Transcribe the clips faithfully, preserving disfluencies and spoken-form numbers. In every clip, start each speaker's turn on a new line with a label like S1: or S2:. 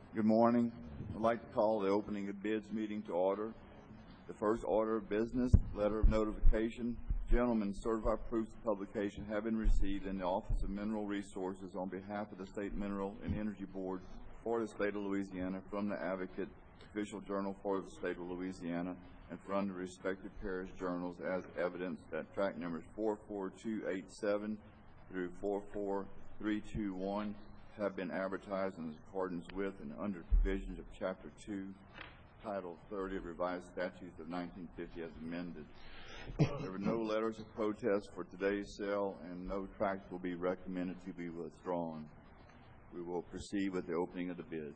S1: Good morning. I'd like to call the opening of bids meeting to order. The first order of business, letter of notification. Gentlemen, certified proofs of publication have been received in the Office of Mineral Resources on behalf of the State Mineral and Energy Board for the State of Louisiana from the Advocate, Official Journal for the State of Louisiana, and from the respective parish journals as evidence that track numbers four four two eight seven through four four three two one have been advertised in accordance with and under provisions of Chapter two, Title thirty of Revised Statutes of nineteen fifty as amended. There were no letters of protest for today's sale, and no tracts will be recommended to be withdrawn. We will proceed with the opening of the bids.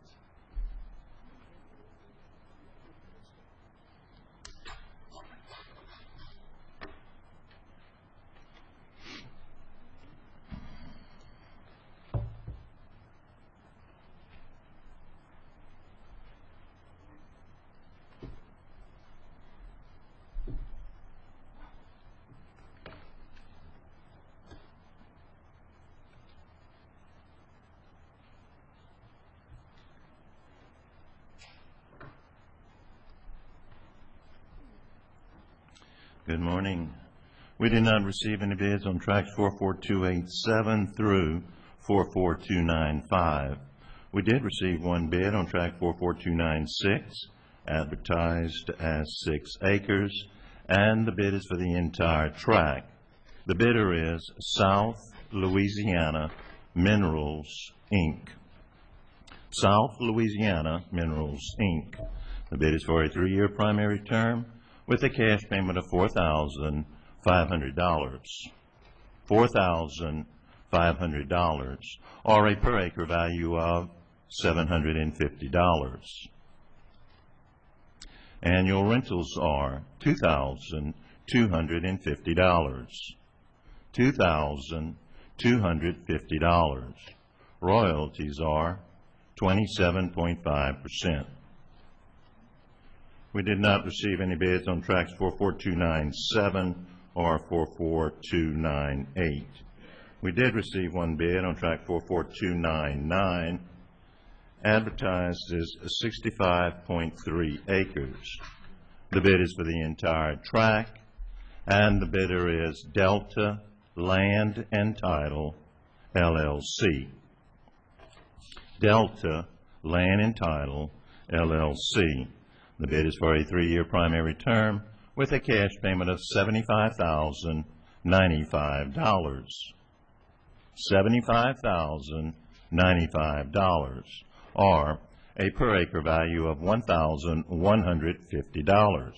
S2: Good morning. We did not receive any bids on tracks four four two eight seven through four four two nine five. We did receive one bid on track four four two nine six, advertised as six acres, and the bid is for the entire track. The bidder is South Louisiana Minerals, Incorporated. South Louisiana Minerals, Incorporated. The bid is for a three-year primary term with a cash payment of four thousand five hundred dollars. four thousand five hundred dollars, or a per acre value of seven hundred fifty dollars. Annual rentals are two thousand two hundred fifty dollars. two thousand two hundred fifty dollars. Royalties are twenty-seven point five percent. We did not receive any bids on tracks four four two nine seven or four four two nine eight. We did receive one bid on track four four two nine nine, advertised as sixty-five point three acres. The bid is for the entire track, and the bidder is Delta Land and Title, L L C. Delta Land and Title, L L C. The bid is for a three-year primary term with a cash payment of seventy-five thousand ninety-five dollars. seventy-five thousand ninety-five dollars, or a per acre value of one thousand one hundred fifty dollars.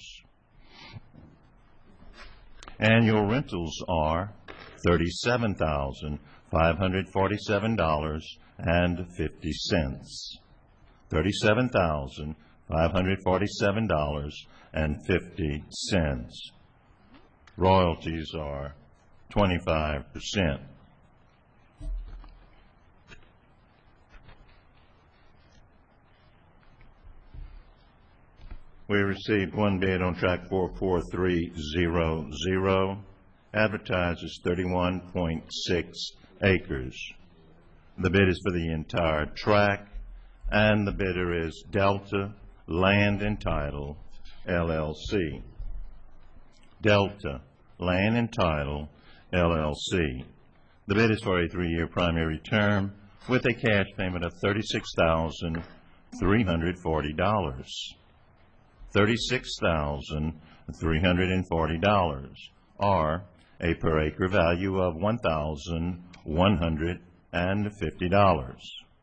S2: Annual rentals are thirty-seven thousand five hundred forty-seven dollars and fifty cents. thirty-seven thousand five hundred forty-seven dollars and fifty cents. Royalties are twenty-five percent. We received one bid on track four four three zero zero, advertised as thirty-one point six acres. The bid is for the entire track, and the bidder is Delta Land and Title, L L C. Delta Land and Title, L L C. The bid is for a three-year primary term with a cash payment of thirty-six thousand three hundred forty dollars. thirty-six thousand three hundred forty dollars, or a per acre value of one thousand one hundred fifty dollars.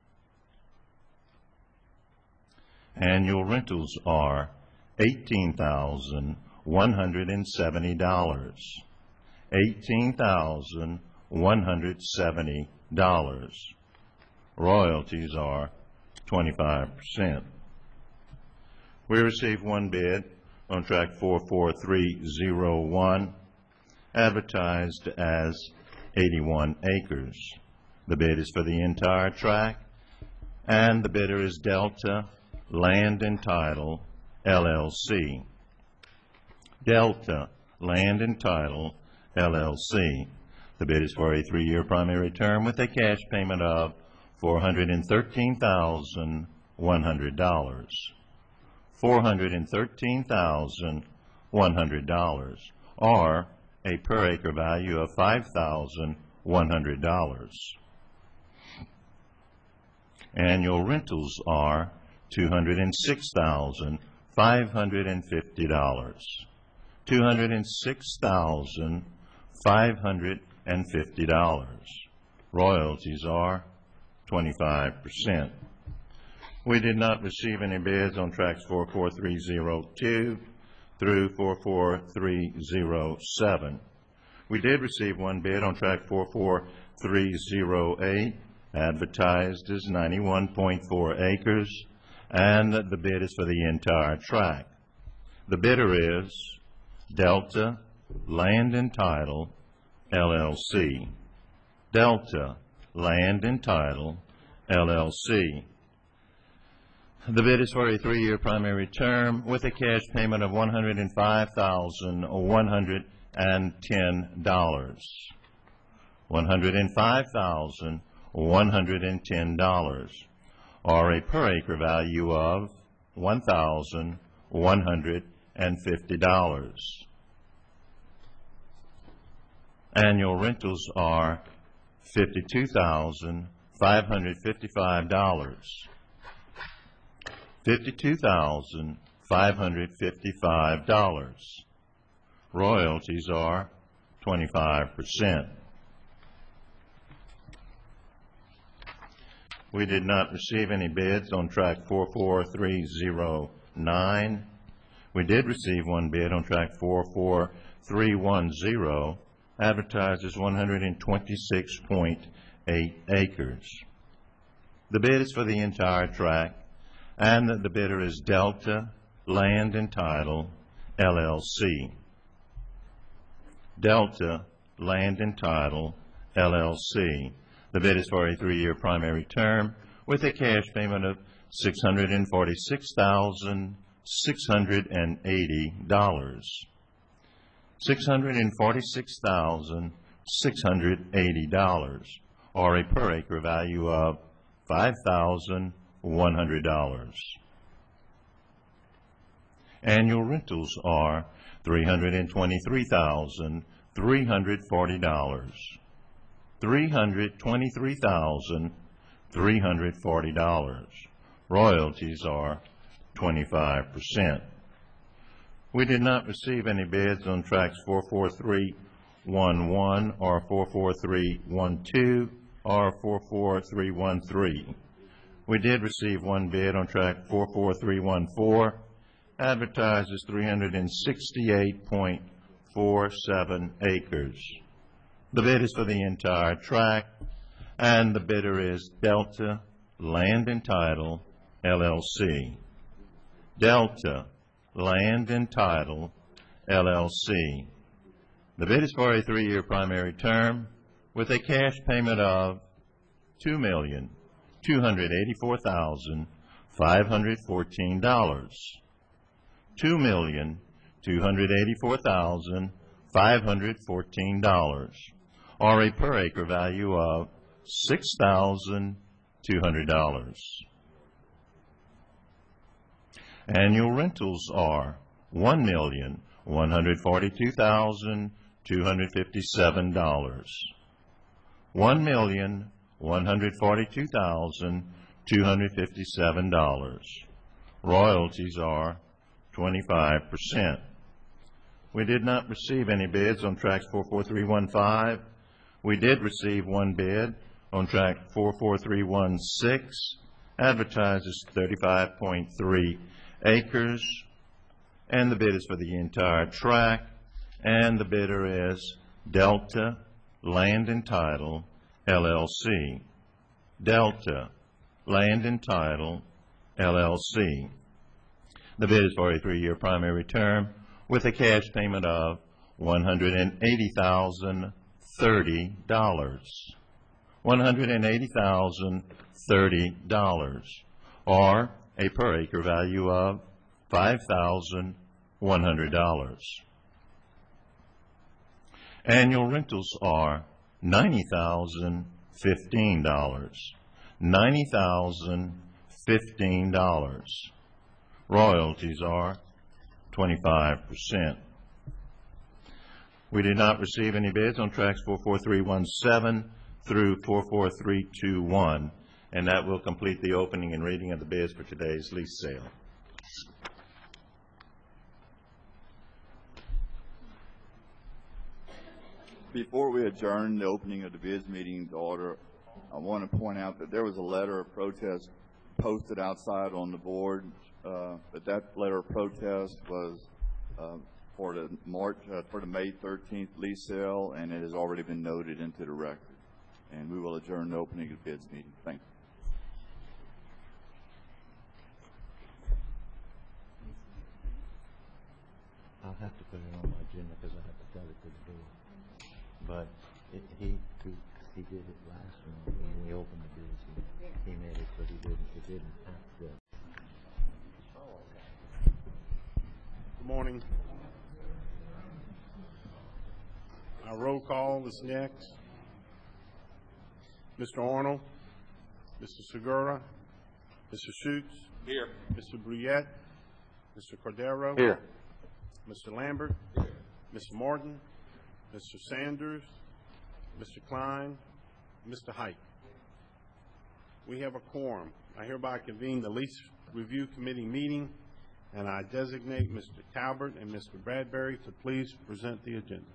S2: Annual rentals are eighteen thousand one hundred seventy dollars. eighteen thousand one hundred seventy dollars. Royalties are twenty-five percent. We received one bid on track four four three zero one, advertised as eighty-one acres. The bid is for the entire track, and the bidder is Delta Land and Title, L L C. Delta Land and Title, L L C. The bid is for a three-year primary term with a cash payment of four hundred thirteen thousand one hundred dollars. four hundred thirteen thousand one hundred dollars, or a per acre value of five thousand one hundred dollars. Annual rentals are two hundred six thousand five hundred fifty dollars. two hundred six thousand five hundred fifty dollars. Royalties are twenty-five percent. We did not receive any bids on tracks four four three zero two through four four three zero seven. We did receive one bid on track four four three zero eight, advertised as ninety-one point four acres, and the bid is for the entire tract. The bidder is Delta Land and Title, L L C. Delta Land and Title, L L C. The bid is for a three-year primary term with a cash payment of one hundred five thousand one hundred ten dollars. one hundred five thousand one hundred ten dollars, or a per acre value of one thousand one hundred fifty dollars. Annual rentals are fifty-two thousand five hundred fifty-five dollars. fifty-two thousand five hundred fifty-five dollars. Royalties are twenty-five percent. We did not receive any bids on track four four three zero nine. We did receive one bid on track four four three one zero, advertised as one hundred twenty-six point eight acres. The bid is for the entire tract, and the bidder is Delta Land and Title, L L C. Delta Land and Title, L L C. The bid is for a three-year primary term with a cash payment of six hundred forty-six thousand six hundred eighty dollars. six hundred forty-six thousand six hundred eighty dollars, or a per acre value of five thousand one hundred dollars. Annual rentals are three hundred twenty-three thousand three hundred forty dollars. three hundred twenty-three thousand three hundred forty dollars. Royalties are twenty-five percent. We did not receive any bids on tracks four four three one one or four four three one two or four four three one three. We did receive one bid on track four four three one four, advertised as three hundred sixty-eight point four seven acres. The bid is for the entire tract, and the bidder is Delta Land and Title, L L C. Delta Land and Title, L L C. The bid is for a three-year primary term with a cash payment of two million two hundred eighty-four thousand five hundred fourteen dollars. two million two hundred eighty-four thousand five hundred fourteen dollars, or a per acre value of six thousand two hundred dollars. Annual rentals are one million one hundred forty-two thousand two hundred fifty-seven dollars. one million one hundred forty-two thousand two hundred fifty-seven dollars. Royalties are twenty-five percent. We did not receive any bids on tracks four four three one five. We did receive one bid on track four four three one six, advertised as thirty-five point three acres, and the bid is for the entire tract, and the bidder is Delta Land and Title, L L C. Delta Land and Title, L L C. The bid is for a three-year primary term with a cash payment of one hundred eighty thousand thirty dollars. one hundred eighty thousand thirty dollars, or a per acre value of five thousand one hundred dollars. Annual rentals are ninety thousand fifteen dollars. ninety thousand fifteen dollars. Royalties are twenty-five percent. We did not receive any bids on tracks four four three one seven through four four three two one, and that will complete the opening and reading of the bids for today's lease sale.
S1: Before we adjourn the opening of the bids meeting to order, I want to point out that there was a letter of protest posted outside on the board, uh, but that letter of protest was uh, for the March, uh, for the May thirteenth lease sale, and it has already been noted into the record. And we will adjourn the opening of the bids meeting. Thank you.
S2: I'll have to put it on my agenda because I have to tell it to the board. But it, he, he he did it last month when we opened the bids. He, he made it, but he didn't. He didn't have to.
S3: Good morning. Our roll call is next. Mister Arnold, Mister Segura, Mister Schutz. Here. Mister Bruyette, Mister Cordero.
S4: Here.
S3: Mister Lambert. Here. Mister Martin, Mister Sanders, Mister Klein, Mister Height. We have a quorum. I hereby convene the Lease Review Committee meeting, and I designate Mister Talbert and Mister Bradbury to please present the agenda.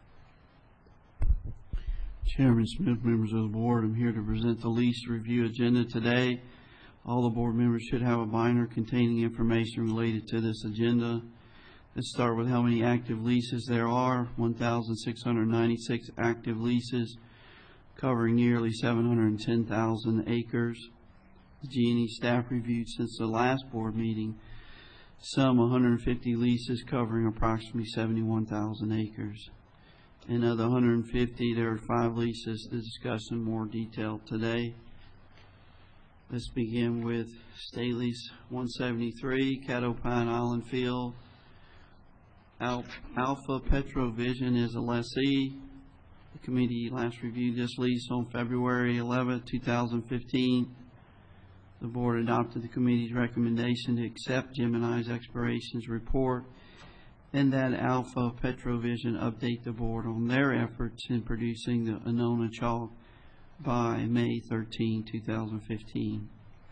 S5: Chairman Smith, members of the board, I'm here to present the lease review agenda today. All the board members should have a binder containing information related to this agenda. Let's start with how many active leases there are. one thousand six hundred ninety-six active leases covering nearly seven hundred ten thousand acres. The G and E staff reviewed since the last board meeting some one hundred fifty leases covering approximately seventy-one thousand acres. And of the one hundred fifty, there are five leases to discuss in more detail today. Let's begin with State Lease one seventy-three, Caddo Pine Island Field. Al Alpha Petrovision is a lessee. The committee last reviewed this lease on February eleventh, two thousand fifteen. The board adopted the committee's recommendation to accept Gemini's expirations report and that Alpha Petrovision update the board on their efforts in producing the Anona chalk by May thirteenth, two thousand fifteen.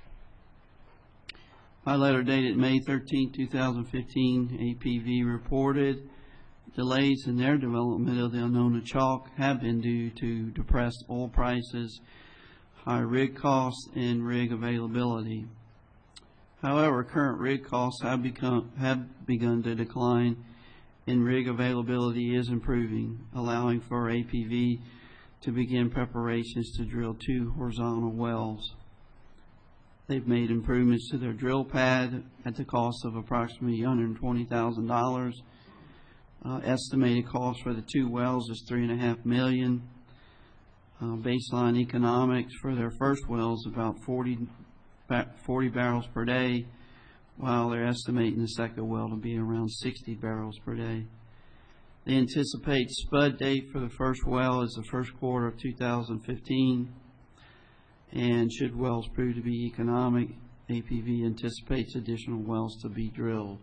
S5: By letter dated May thirteenth, two thousand fifteen, A P V reported delays in their development of the Anona chalk have been due to depressed oil prices, high rig costs, and rig availability. However, current rig costs have become have begun to decline, and rig availability is improving, allowing for A P V to begin preparations to drill two horizontal wells. They've made improvements to their drill pad at the cost of approximately one hundred twenty thousand dollars. Uh, estimated cost for the two wells is three and a half million. Uh, baseline economics for their first well is about forty, forty barrels per day, while they're estimating the second well to be around sixty barrels per day. They anticipate spud date for the first well is the first quarter of two thousand fifteen. And should wells prove to be economic, A P V anticipates additional wells to be drilled.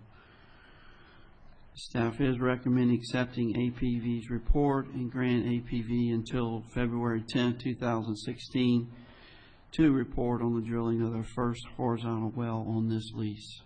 S5: Staff is recommending accepting A P V's report and grant A P V until February tenth, two thousand sixteen to report on the drilling of their first horizontal well on this lease.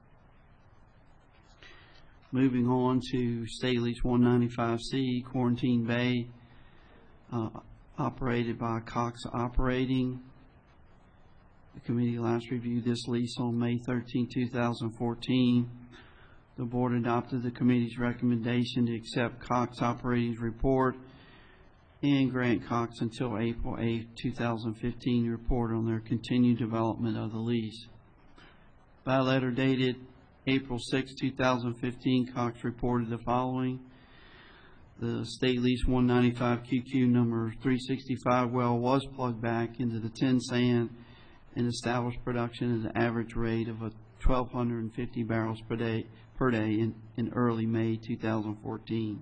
S5: Moving on to State Lease one ninety-five C, Quarantine Bay, uh, operated by Cox Operating. The committee last reviewed this lease on May thirteenth, two thousand fourteen. The board adopted the committee's recommendation to accept Cox Operating's report and grant Cox until April eighth, two thousand fifteen to report on their continued development of the lease. By letter dated April sixth, two thousand fifteen, Cox reported the following. The State Lease one ninety-five Q Q number three sixty-five well was plugged back into the tin sand and established production at an average rate of a twelve fifty barrels per day per day in, in early May two thousand fourteen.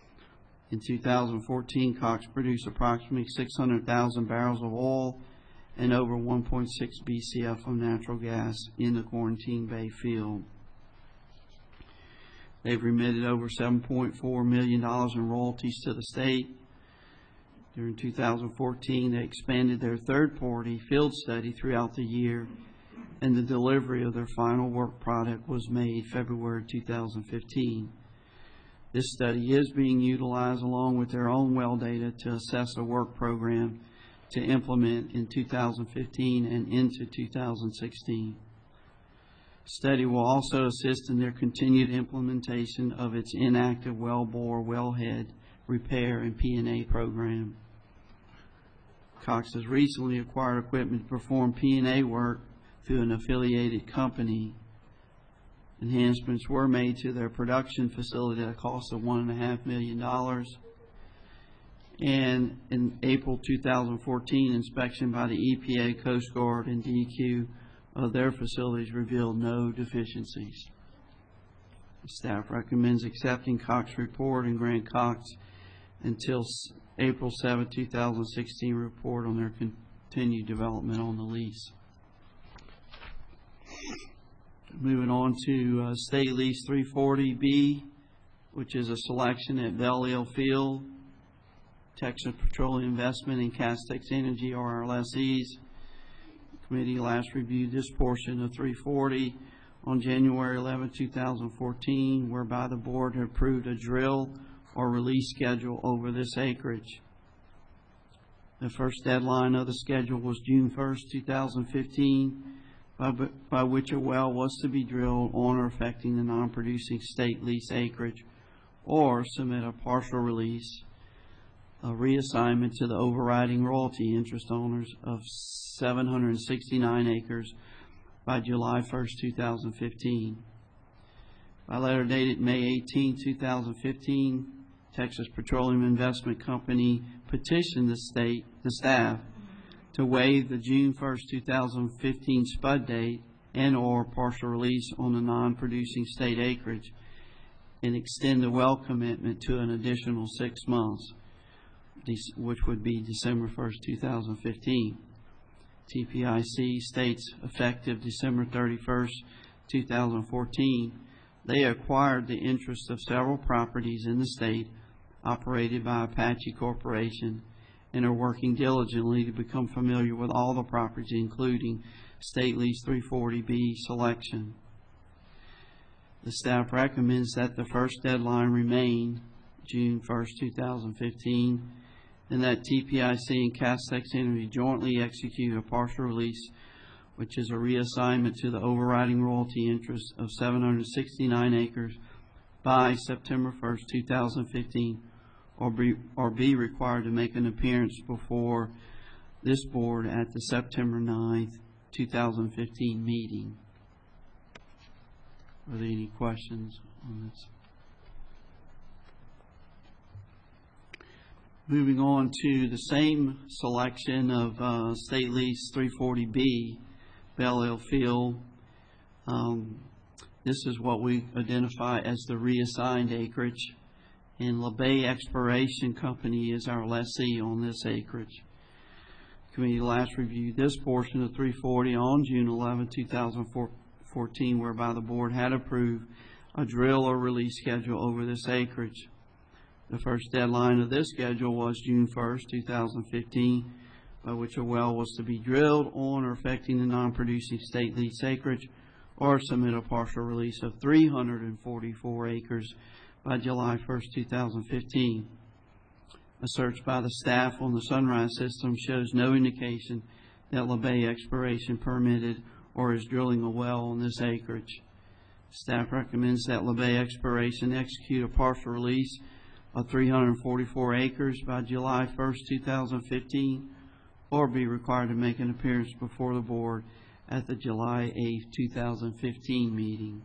S5: In two thousand fourteen, Cox produced approximately six hundred thousand barrels of oil and over one point six B C F of natural gas in the Quarantine Bay field. They've remitted over seven point four million dollars in royalties to the state. During two thousand fourteen, they expanded their third-party field study throughout the year, and the delivery of their final work product was made February two thousand fifteen. This study is being utilized along with their own well data to assess a work program to implement in two thousand fifteen and into two thousand sixteen. Study will also assist in their continued implementation of its inactive wellbore wellhead repair and P and A program. Cox has recently acquired equipment to perform P and A work through an affiliated company. Enhancements were made to their production facility at a cost of one and a half million dollars. And in April two thousand fourteen, inspection by the E P A, Coast Guard, and D E Q of their facilities revealed no deficiencies. The staff recommends accepting Cox report and grant Cox until April seventh, two thousand sixteen report on their continued development on the lease. Moving on to uh, State Lease three forty B, which is a selection at Belle Field. Texas Petroleum Investment and Castex Energy are our lessees. The committee last reviewed this portion of three forty on January eleventh, two thousand fourteen, whereby the board had approved a drill or release schedule over this acreage. The first deadline of the schedule was June first, two thousand fifteen, by, by which a well was to be drilled on or affecting the non-producing state lease acreage, or submit a partial release, a reassignment to the overriding royalty interest owners of seven hundred sixty-nine acres by July first, two thousand fifteen. By letter dated May eighteenth, two thousand fifteen, Texas Petroleum Investment Company petitioned the state, the staff, to waive the June first, two thousand fifteen spud date and or partial release on the non-producing state acreage and extend the well commitment to an additional six months, which would be December first, two thousand fifteen. T P I C states effective December thirty-first, two thousand fourteen, they acquired the interest of several properties in the state operated by Apache Corporation and are working diligently to become familiar with all the properties, including State Lease three forty B selection. The staff recommends that the first deadline remain June first, two thousand fifteen, and that T P I C and Castex Energy jointly execute a partial release, which is a reassignment to the overriding royalty interest of seven hundred sixty-nine acres by September first, two thousand fifteen, or be, or be required to make an appearance before this board at the September ninth, two thousand fifteen meeting. Are there any questions on this? Moving on to the same selection of uh, State Lease three forty B, Belle Field. Um, this is what we identify as the reassigned acreage, and LeBay Exploration Company is our lessee on this acreage. The committee last reviewed this portion of three forty on June eleventh, two thousand fourteen, whereby the board had approved a drill or release schedule over this acreage. The first deadline of this schedule was June first, two thousand fifteen, by which a well was to be drilled on or affecting the non-producing state lease acreage, or submit a partial release of three hundred forty-four acres by July first, two thousand fifteen. A search by the staff on the Sunrise system shows no indication that LeBay Exploration permitted or is drilling a well on this acreage. Staff recommends that LeBay Exploration execute a partial release of three hundred forty-four acres by July first, two thousand fifteen, or be required to make an appearance before the board at the July eighth, two thousand fifteen meeting.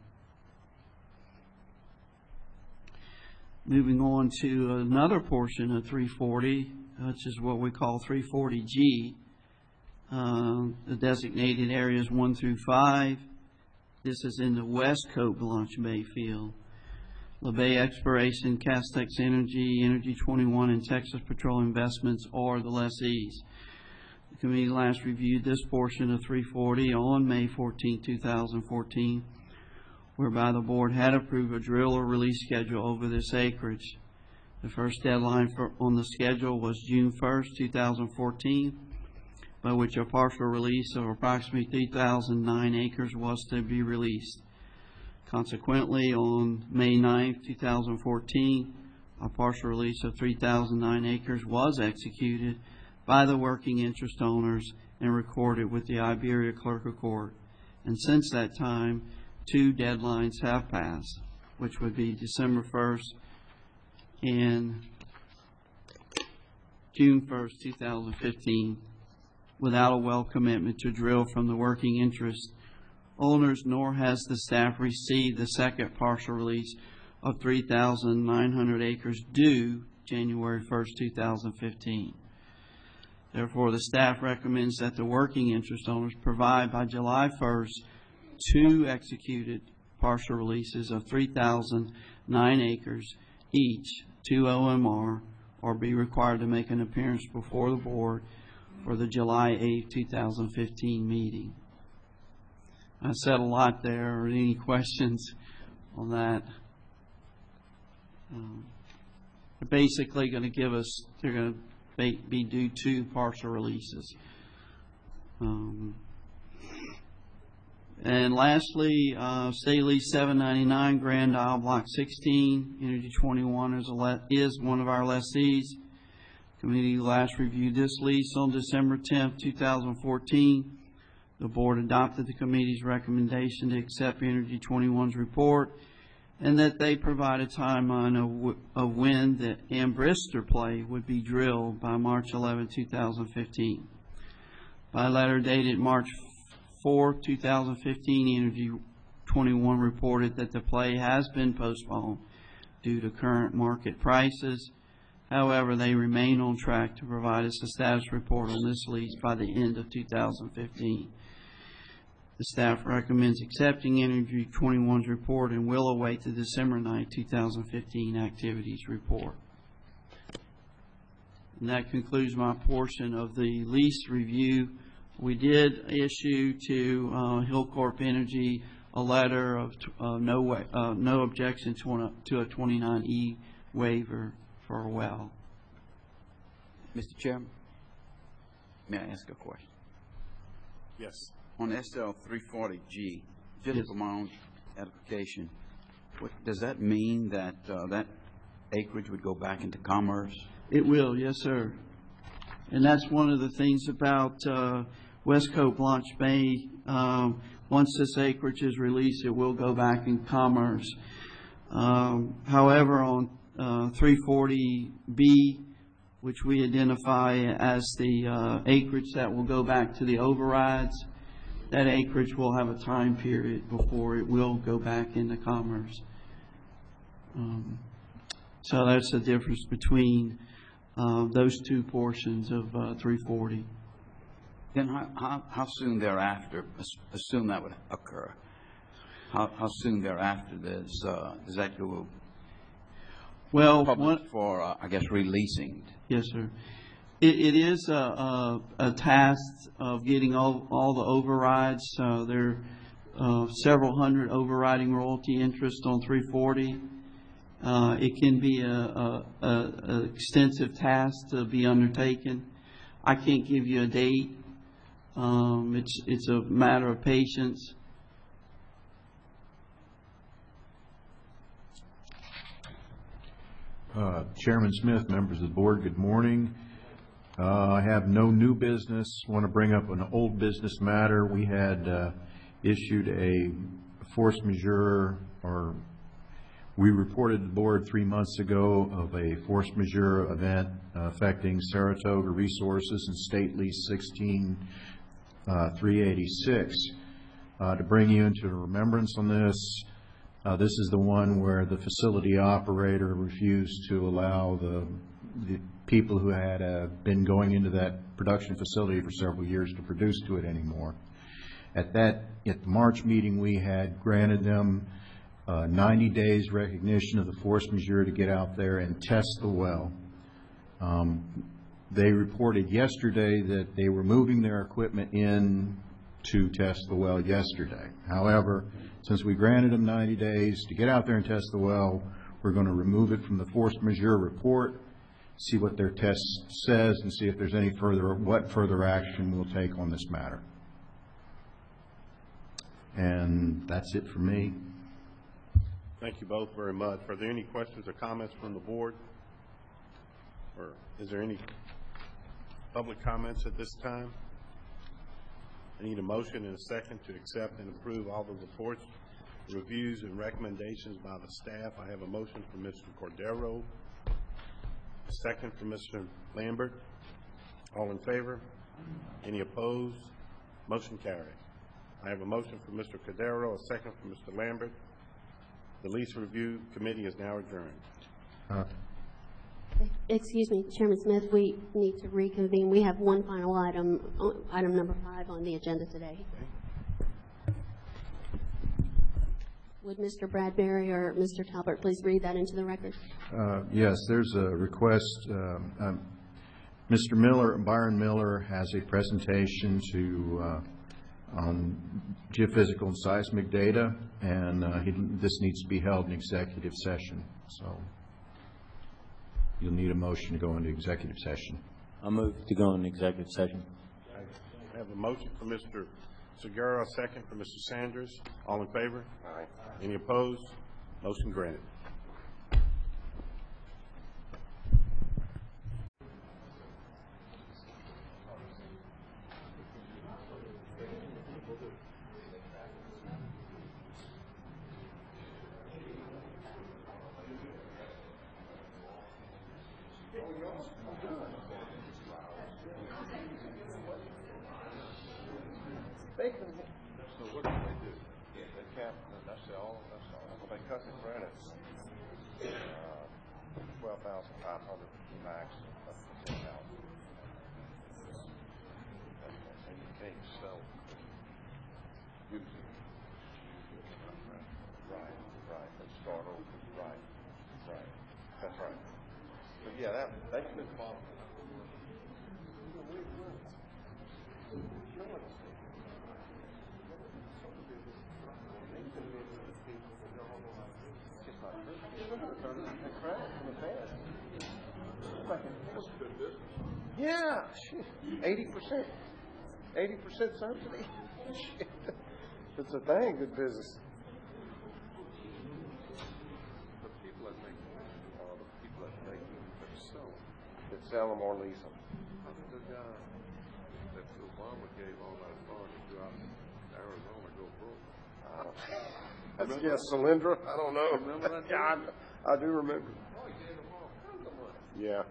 S5: Moving on to another portion of three forty, which is what we call three forty G, uh, the designated areas one through five. This is in the West Coast Launch Bay field. LeBay Exploration, Castex Energy, Energy twenty-one, and Texas Petroleum Investments are the lessees. The committee last reviewed this portion of three forty on May fourteenth, two thousand fourteen, whereby the board had approved a drill or release schedule over this acreage. The first deadline for, on the schedule was June first, two thousand fourteen, by which a partial release of approximately three thousand nine acres was to be released. Consequently, on May ninth, two thousand fourteen, a partial release of three thousand nine acres was executed by the working interest owners and recorded with the Iberia Clerk of Court. And since that time, two deadlines have passed, which would be December first and June first, two thousand fifteen, without a well commitment to drill from the working interest owners, nor has the staff received the second partial release of three thousand nine hundred acres due January first, two thousand fifteen. Therefore, the staff recommends that the working interest owners provide by July first two executed partial releases of three thousand nine acres each to O M R, or be required to make an appearance before the board for the July eighth, two thousand fifteen meeting. I said a lot there. Are any questions on that? Um, they're basically going to give us, they're going to be due two partial releases. Um, and lastly, uh, State Lease seven ninety-nine, Grand Isle Block sixteen, Energy twenty-one is, a le is one of our lessees. Committee last reviewed this lease on December tenth, two thousand fourteen. The board adopted the committee's recommendation to accept Energy twenty-one's report and that they provide a timeline of, w of when the Ambrister play would be drilled by March eleventh, two thousand fifteen. By letter dated March fourth, two thousand fifteen, Energy twenty-one reported that the play has been postponed due to current market prices. However, they remain on track to provide us a status report on this lease by the end of two thousand fifteen. The staff recommends accepting Energy twenty-one's report and will await the December ninth, two thousand fifteen activities report. And that concludes my portion of the lease review. We did issue to uh, Hillcorp Energy a letter of uh, no way, uh, no objection to, one, to a twenty-nine E waiver for a well.
S4: Mister Chairman, may I ask a question?
S3: Yes.
S4: On S L three forty G, just
S5: Yes.
S4: for my own edification, what, does that mean that uh, that acreage would go back into commerce?
S5: It will, yes, sir. And that's one of the things about uh, Westcote Blanche Bay. Um, once this acreage is released, it will go back in commerce. Um, however, on uh, three forty B, which we identify as the uh, acreage that will go back to the overrides, that acreage will have a time period before it will go back into commerce. Um, so that's the difference between uh, those two portions of uh, three forty.
S4: Then how, how, how soon thereafter, assume that would occur, how, how soon thereafter does, uh, does that go
S5: Well,
S4: public
S5: one,
S4: for, uh, I guess, releasing?
S5: yes, sir. It, it is a, a, a task of getting all, all the overrides. Uh, there are uh, several hundred overriding royalty interests on three forty. Uh, it can be a, a, a, a extensive task to be undertaken. I can't give you a date. Um, it's, it's a matter of patience.
S6: Uh, Chairman Smith, members of the board, good morning. Uh, I have no new business. Want to bring up an old business matter. We had uh, issued a force majeure, or we reported to the board three months ago of a force majeure event uh, affecting Saratoga Resources and State Lease sixteen three eighty-six. Uh, to bring you into remembrance on this, Uh, this is the one where the facility operator refused to allow the, the people who had uh, been going into that production facility for several years to produce to it anymore. At that, at the March meeting, we had granted them uh, ninety days recognition of the force majeure to get out there and test the well. Um, they reported yesterday that they were moving their equipment in to test the well yesterday. However, since we granted them ninety days to get out there and test the well, we're going to remove it from the force majeure report, see what their test says, and see if there's any further, what further action we'll take on this matter. And that's it for me.
S3: Thank you both very much. Are there any questions or comments from the board? Or is there any public comments at this time? I need a motion and a second to accept and approve all the reports, reviews, and recommendations by the staff. I have a motion from Mister Cordero, a second from Mister Lambert. All in favor? Any opposed? Motion carried. I have a motion from Mister Cordero, a second from Mister Lambert. The lease review committee is now adjourned.
S6: Uh,
S7: Excuse me, Chairman Smith, we need to reconvene. We have one final item, uh, item number five on the agenda today. Would Mister Bradbury or Mister Talbert please read that into the record?
S6: Uh, Yes, there's a request. um, um, Mister Miller, Byron Miller, has a presentation to, uh, on geophysical and seismic data, and uh, he, this needs to be held in executive session. So you'll need a motion to go into executive session.
S8: I'll move to go into executive session.
S3: I have a motion for Mister Segura, a second for Mister Sanders. All in favor? Aye. Any opposed? Motion granted.
S9: So what do they do? They cap, that's all, that's all. Well, they cut the credits, uh, twelve thousand five hundred max, up to ten thousand. And you can't sell using. Right, right, and start over, right, right, that's right. But yeah, that, they could follow. Yeah, eighty percent, eighty percent subsidy. It's a thing, good business. The people that make are the people that make them, that sell them, that sell them or lease them. The guy that Obama gave all that authority to out in Arizona go broke. I don't know. Yeah, Solyndra. I don't know. Remember that? Yeah, I, I do remember. Oh, he gave them all kinds of money. Yeah.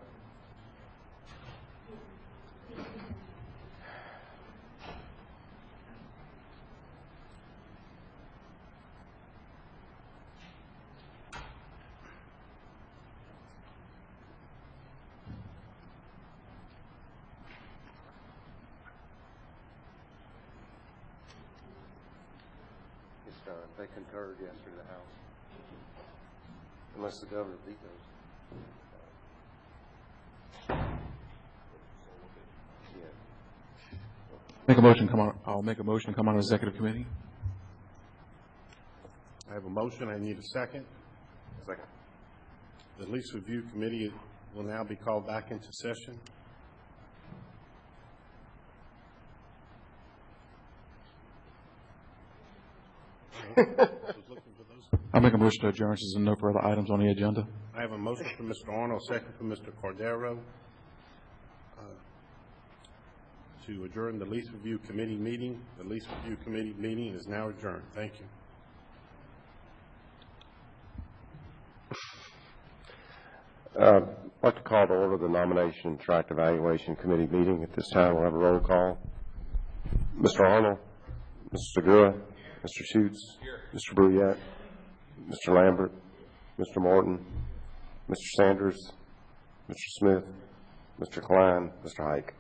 S9: It's done. They concurred yesterday, the House. Unless the governor vetoes.
S10: Make a motion, come on, I'll make a motion, come on to executive committee.
S3: I have a motion. I need a second.
S9: Second.
S3: The lease review committee will now be called back into session.
S10: I'll make a motion to adjourn since there's no further items on the agenda.
S3: I have a motion from Mister Arnold, second from Mister Cordero, uh, to adjourn the lease review committee meeting. The lease review committee meeting is now adjourned. Thank you.
S9: Uh, I'd like to call to order the Nomination and Tract Evaluation Committee meeting. At this time, we'll have a roll call. Mister Arnold, Mister Segura, Mister Schutz, Mister Bruyette, Mister Lambert, Mister Morton, Mister Sanders, Mister Smith, Mister Klein, Mister Hike.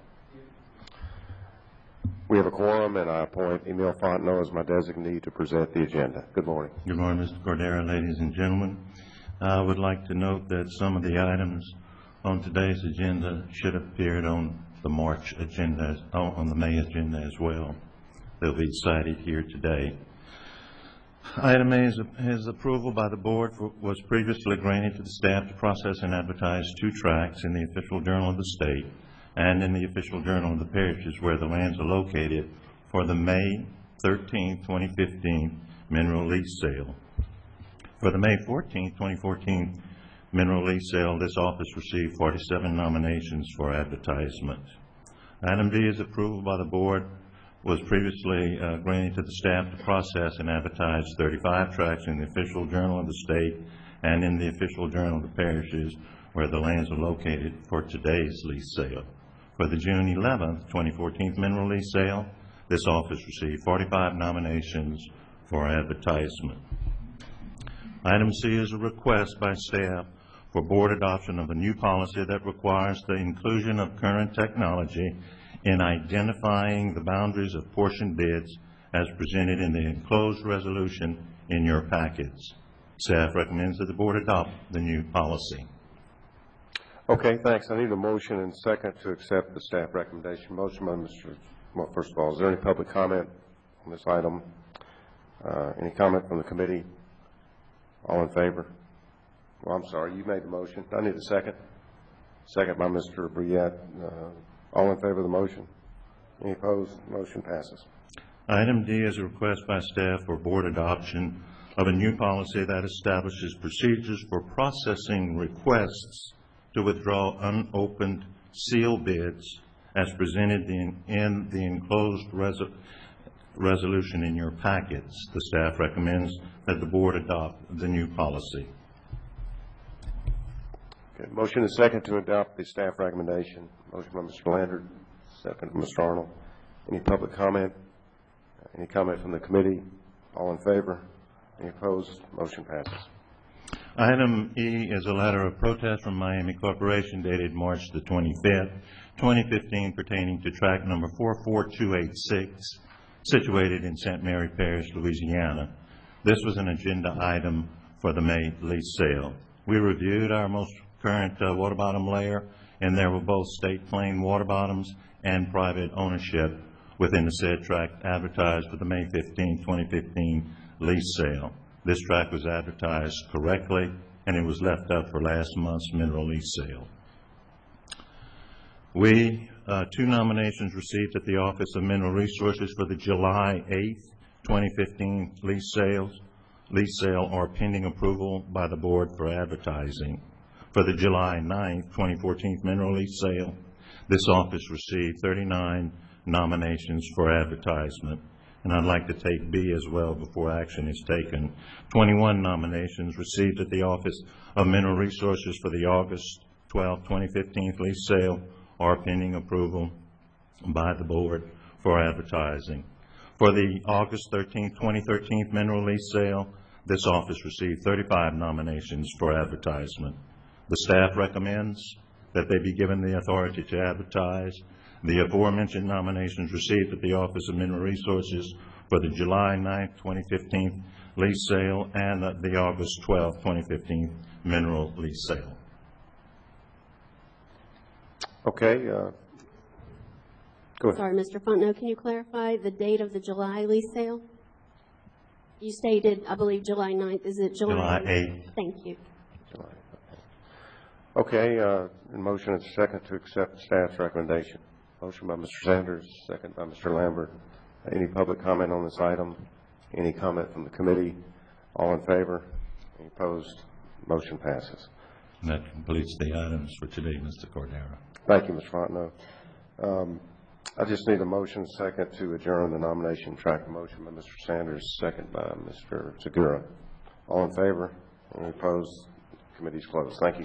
S9: We have a quorum, and I appoint Emil Fontenot as my designee to present the agenda. Good morning.
S2: Good morning, Mister Cordero, ladies and gentlemen. I would like to note that some of the items on today's agenda should have appeared on the March agenda, on on the May agenda as well. They'll be cited here today. Item A is, is approval by the board for, was previously granted to the staff to process and advertise two tracts in the official journal of the state and in the official journal of the parishes where the lands are located for the May thirteenth, twenty fifteen mineral lease sale. For the May fourteenth, twenty fourteen mineral lease sale, this office received forty-seven nominations for advertisement. Item B is approval by the board was previously uh, granted to the staff to process and advertise thirty-five tracts in the official journal of the state and in the official journal of the parishes where the lands are located for today's lease sale. For the June eleventh, twenty fourteen mineral lease sale, this office received forty-five nominations for advertisement. Item C is a request by staff for board adoption of a new policy that requires the inclusion of current technology in identifying the boundaries of portion bids as presented in the enclosed resolution in your packets. Staff recommends that the board adopt the new policy.
S9: Okay, thanks. I need a motion and second to accept the staff recommendation. Motion by Mister Well, first of all, is there any public comment on this item? Uh, any comment from the committee? All in favor? Well, I'm sorry, you made the motion. I need a second. Second by Mister Brouillette. Uh, all in favor of the motion? Any opposed? Motion passes.
S2: Item D is a request by staff for board adoption of a new policy that establishes procedures for processing requests to withdraw unopened sealed bids as presented in, in the enclosed resol resolution in your packets. The staff recommends that the board adopt the new policy.
S9: Okay, motion is second to adopt the staff recommendation. Motion by Mister Landry, second by Mister Arnold. Any public comment? Any comment from the committee? All in favor? Any opposed? Motion passes.
S2: Item E is a letter of protest from Miami Corporation dated March the twenty-fifth, twenty fifteen, pertaining to tract number four four two eight six, situated in Saint Mary Parish, Louisiana. This was an agenda item for the May lease sale. We reviewed our most current uh, water bottom layer, and there were both state claim water bottoms and private ownership within the said tract advertised for the May fifteenth, twenty fifteen lease sale. This tract was advertised correctly, and it was left up for last month's mineral lease sale. We, uh, two nominations received at the Office of Mineral Resources for the July eighth, twenty fifteen lease sales. Lease sale are pending approval by the board for advertising. For the July ninth, twenty fourteen mineral lease sale, this office received thirty-nine nominations for advertisement. And I'd like to take B as well before action is taken. twenty-one nominations received at the Office of Mineral Resources for the August twelfth, twenty fifteen lease sale are pending approval by the board for advertising. For the August thirteenth, twenty thirteen mineral lease sale, this office received thirty-five nominations for advertisement. The staff recommends that they be given the authority to advertise. The aforementioned nominations received at the Office of Mineral Resources for the July ninth, twenty fifteen lease sale and the August twelfth, twenty fifteen mineral lease sale.
S9: Okay. Uh, go ahead.
S7: Sorry, Mister Fontenot, can you clarify the date of the July lease sale? You stated, I believe, July ninth. Is it July?
S2: July eighth.
S7: Thank you.
S9: July. Okay. Uh, in motion is second to accept the staff's recommendation. Motion by Mister Sanders, second by Mister Lambert. Any public comment on this item? Any comment from the committee? All in favor? Any opposed? Motion passes.
S2: And that completes the items for today, Mister Cordero.
S9: Thank you, Mister Fontenot. Um, I just need a motion second to adjourn the nomination track. Motion by Mister Sanders, second by Mister Segura. All in favor? Any opposed? Committee's closed. Thank you.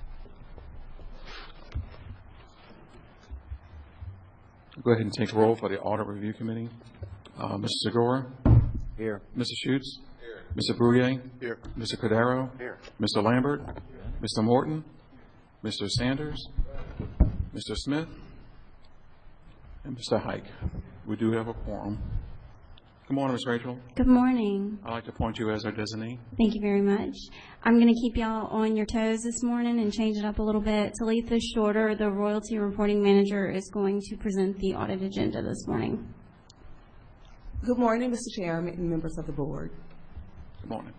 S10: Go ahead and take roll for the Audit Review Committee. Uh, Mister Segura?
S8: Here.
S10: Mister Schutz? Here. Mister Brouillette?
S3: Here.
S10: Mister Cordero?
S9: Here.
S10: Mister Lambert? Here. Mister Morton? Mister Sanders? Mister Smith? And Mister Hike. We do have a quorum. Good morning, Miz Rachel.
S11: Good morning.
S10: I'd like to appoint you as our designee.
S11: Thank you very much. I'm going to keep y'all on your toes this morning and change it up a little bit. Talitha Shorter, the royalty reporting manager, is going to present the audit agenda this morning.
S12: Good morning, Mister Chairman and members of the board.
S10: Good morning.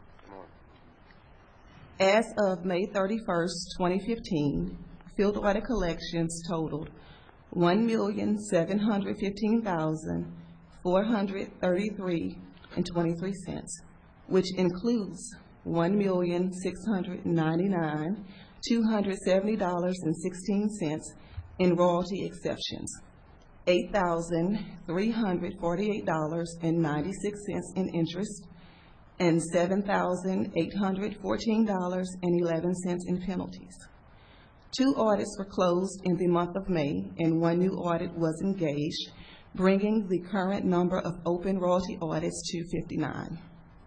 S12: As of May thirty-first, twenty fifteen, field audit collections totaled one million seven hundred fifteen thousand four hundred thirty-three and twenty-three cents, which includes one million six hundred ninety-nine thousand two hundred seventy dollars and sixteen cents in royalty exceptions, eight thousand three hundred forty-eight dollars and ninety-six cents in interest, and seven thousand eight hundred fourteen dollars and eleven cents in penalties. Two audits were closed in the month of May, and one new audit was engaged, bringing the current number of open royalty audits to fifty-nine.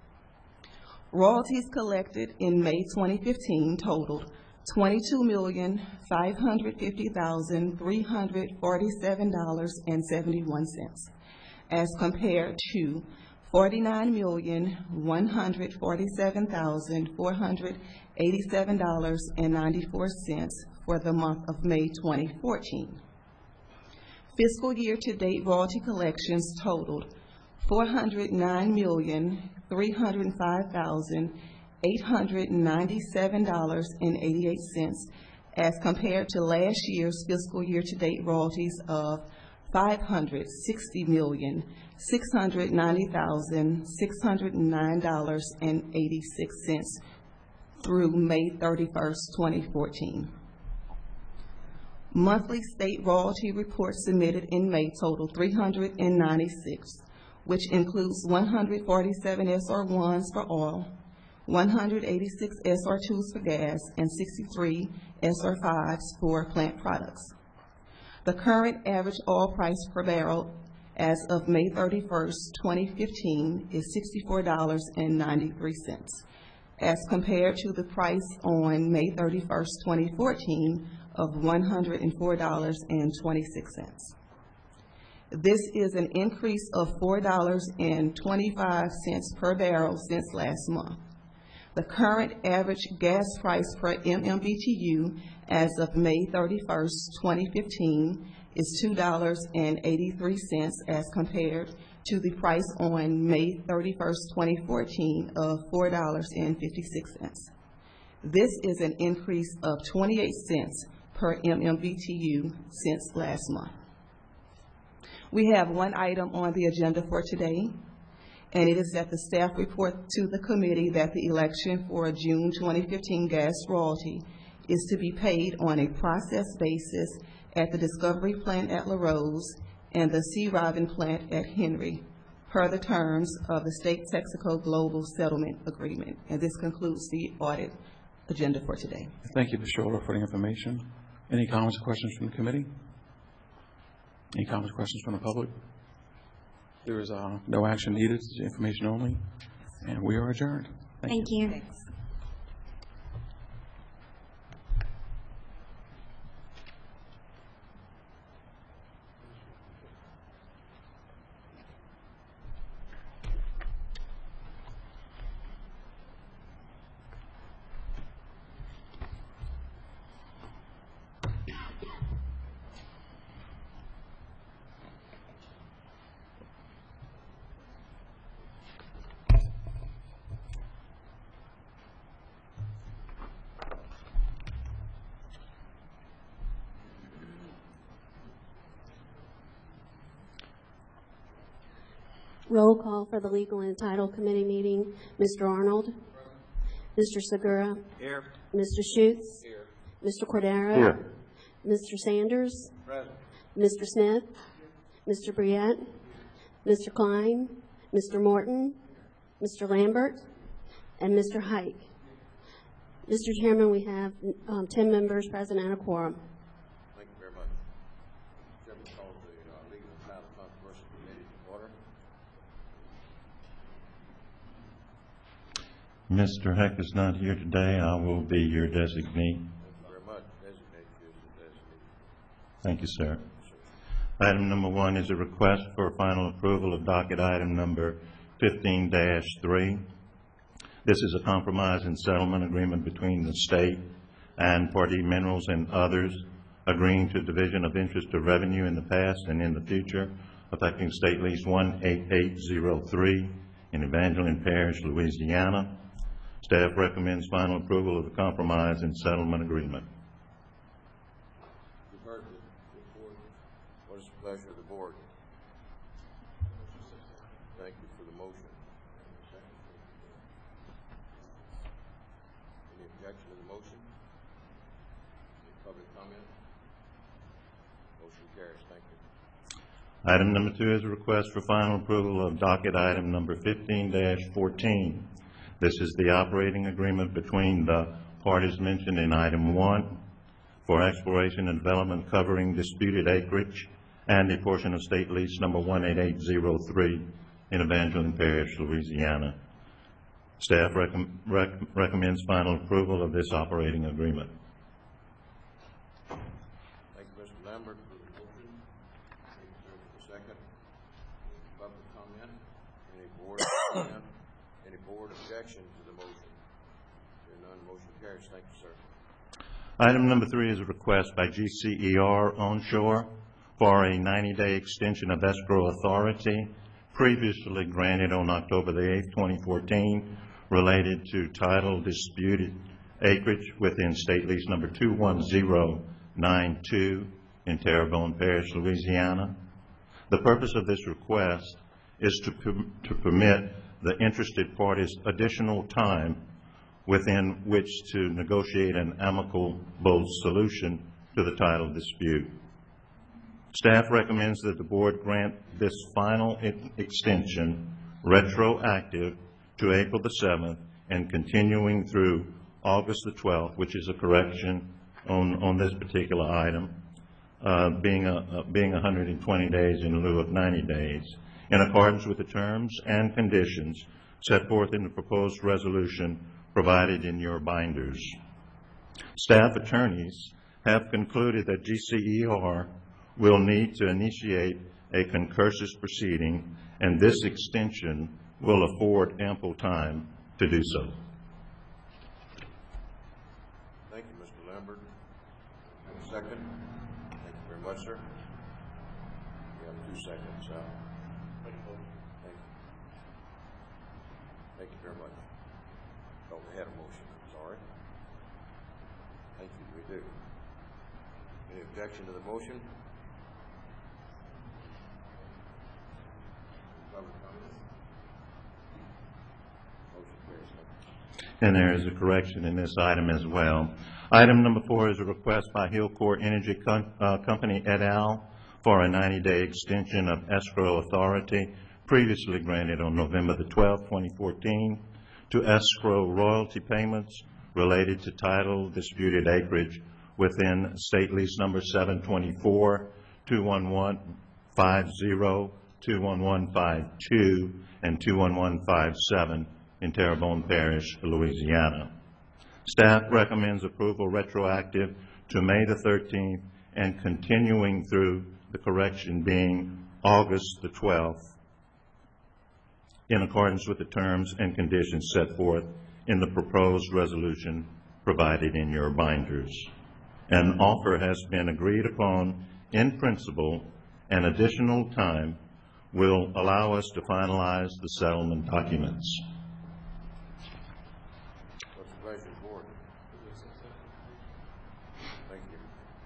S12: Royalties collected in May twenty fifteen totaled twenty-two million five hundred fifty thousand three hundred forty-seven dollars and seventy-one cents, as compared to forty-nine million one hundred forty-seven thousand four hundred eighty-seven dollars and ninety-four cents for the month of May twenty fourteen. Fiscal year-to-date royalty collections totaled four hundred nine million three hundred five thousand eight hundred ninety-seven dollars and eighty-eight cents, as compared to last year's fiscal year-to-date royalties of five hundred sixty million six hundred ninety thousand six hundred nine dollars and eighty-six cents through May thirty-first, twenty fourteen. Monthly state royalty reports submitted in May total three hundred ninety-six, which includes one hundred forty-seven S R ones for oil, one hundred eighty-six S R twos for gas, and sixty-three S R fives for plant products. The current average oil price per barrel as of May thirty-first, twenty fifteen is sixty-four dollars and ninety-three cents, as compared to the price on May thirty-first, twenty fourteen of one hundred four dollars and twenty-six cents. This is an increase of four dollars and twenty-five cents per barrel since last month. The current average gas price per M M B T U as of May thirty-first, twenty fifteen is two dollars and eighty-three cents, as compared to the price on May thirty-first, twenty fourteen of four dollars and fifty-six cents. This is an increase of twenty-eight cents per M M B T U since last month. We have one item on the agenda for today, and it is that the staff report to the committee that the election for June twenty fifteen gas royalty is to be paid on a process basis at the Discovery Plant at LaRose and the C. Robin Plant at Henry, per the terms of the State Texaco Global Settlement Agreement. And this concludes the audit agenda for today.
S10: Thank you, Miz Schroeder, for the information. Any comments or questions from the committee? Any comments or questions from the public? There is uh, no action needed, it's information only, and we are adjourned. Thank,
S11: Thank you.
S12: Thanks.
S7: Roll call for the Legal and Title Committee meeting. Mister Arnold? Mister Segura?
S3: Here.
S7: Mister Schutz?
S3: Here.
S7: Mister Cordero?
S9: Here.
S7: Mister Sanders?
S3: Present.
S7: Mister Smith? Mister Briette? Mister Klein? Mister Morton? Mister Lambert? And Mister Hike. Mister Chairman, we have um, ten members present and a quorum.
S3: Thank you very much. Chairman calls the uh, Legal and Title Controversy Committee to order.
S2: Mister Heck is not here today. I will be your designee.
S3: Thank you very much. Designate you as the designee.
S2: Thank you, sir. Item number one is a request for final approval of docket item number fifteen dash three. This is a compromise and settlement agreement between the state and Pardee Minerals and others, agreeing to division of interest of revenue in the past and in the future, affecting State Lease one eight eight zero three in Evangeline Parish, Louisiana. Staff recommends final approval of the compromise and settlement agreement.
S13: You've heard the report. What is the pleasure of the board? Thank you for the motion. Any objection to the motion? Any public comment? Motion carries. Thank you.
S2: Item number two is a request for final approval of docket item number fifteen dash fourteen. This is the operating agreement between the parties mentioned in item one for exploration and development covering disputed acreage and a portion of state lease number one eight eight zero three in Evangeline Parish, Louisiana. Staff recom rec recommends final approval of this operating agreement.
S13: Thank you, Mister Lambert, for the motion. Thank you, sir, for the second. Public comment? Any board comment? Any board objection to the motion? Hearing none, motion carries. Thank you, sir.
S2: Item number three is a request by G C E R Onshore for a ninety day extension of escrow authority previously granted on October the eighth, twenty fourteen, related to title disputed acreage within state lease number two one zero nine two in Terrebonne Parish, Louisiana. The purpose of this request is to, to permit the interested parties additional time within which to negotiate an amicable solution to the title dispute. Staff recommends that the board grant this final extension retroactive to April the seventh and continuing through August the twelfth, which is a correction on, on this particular item, uh, being, a, uh, being one hundred twenty days in lieu of ninety days, in accordance with the terms and conditions set forth in the proposed resolution provided in your binders. Staff attorneys have concluded that G C E R will need to initiate a concursus proceeding, and this extension will afford ample time to do so.
S13: Thank you, Mister Lambert. Have a second? Thank you very much, sir. We have two seconds. Uh, thank you. Thank you very much. Thought we had a motion. Sorry. Thank you. We do. Any objection to the motion?
S2: And there is a correction in this item as well. Item number four is a request by Hillcore Energy Co uh, Company et al. For a ninety day extension of escrow authority previously granted on November the twelfth, twenty fourteen, to escrow royalty payments related to title disputed acreage within state lease number seven twenty-four, two one one five zero, two one one five two, and two one one five seven in Terrebonne Parish, Louisiana. Staff recommends approval retroactive to May the thirteenth and continuing through the correction being August the twelfth, in accordance with the terms and conditions set forth in the proposed resolution provided in your binders. An offer has been agreed upon in principle, and additional time will allow us to finalize the settlement documents.
S13: What's the pleasure of the board? Thank you.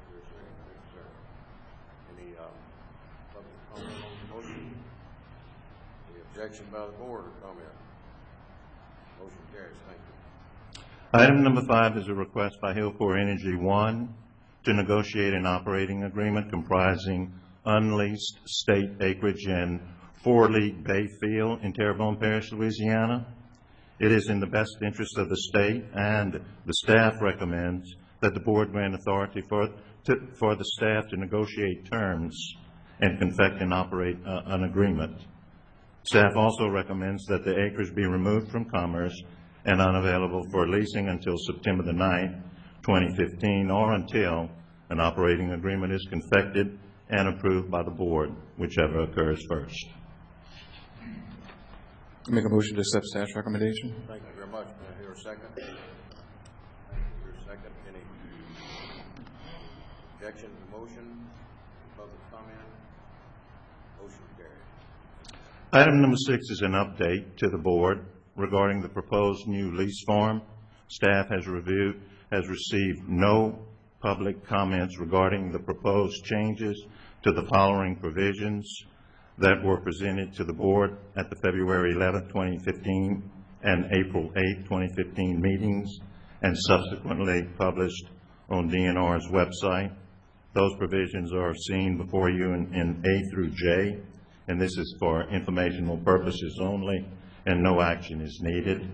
S13: Any uh, public comment on the motion? Any objection by the board or comment? Motion carries. Thank you.
S2: Item number five is a request by Hillcore Energy One to negotiate an operating agreement comprising unleased state acreage in Four League Bay Field in Terrebonne Parish, Louisiana. It is in the best interest of the state, and the staff recommends that the board grant authority for, to, for the staff to negotiate terms and confect and operate uh, an agreement. Staff also recommends that the acres be removed from commerce and unavailable for leasing until September the ninth, twenty fifteen, or until an operating agreement is confected and approved by the board, whichever occurs first.
S10: Make a motion to accept staff's recommendation.
S13: Thank you very much. May I hear a second? Thank you. Hear a second. Any objection to the motion? Public comment? Motion carried.
S2: Item number six is an update to the board regarding the proposed new lease form. Staff has reviewed, has received no public comments regarding the proposed changes to the following provisions that were presented to the board at the February eleventh, twenty fifteen and April eighth, twenty fifteen meetings and subsequently published on D N R's website. Those provisions are seen before you in, in A through J, and this is for informational purposes only, and no action is needed.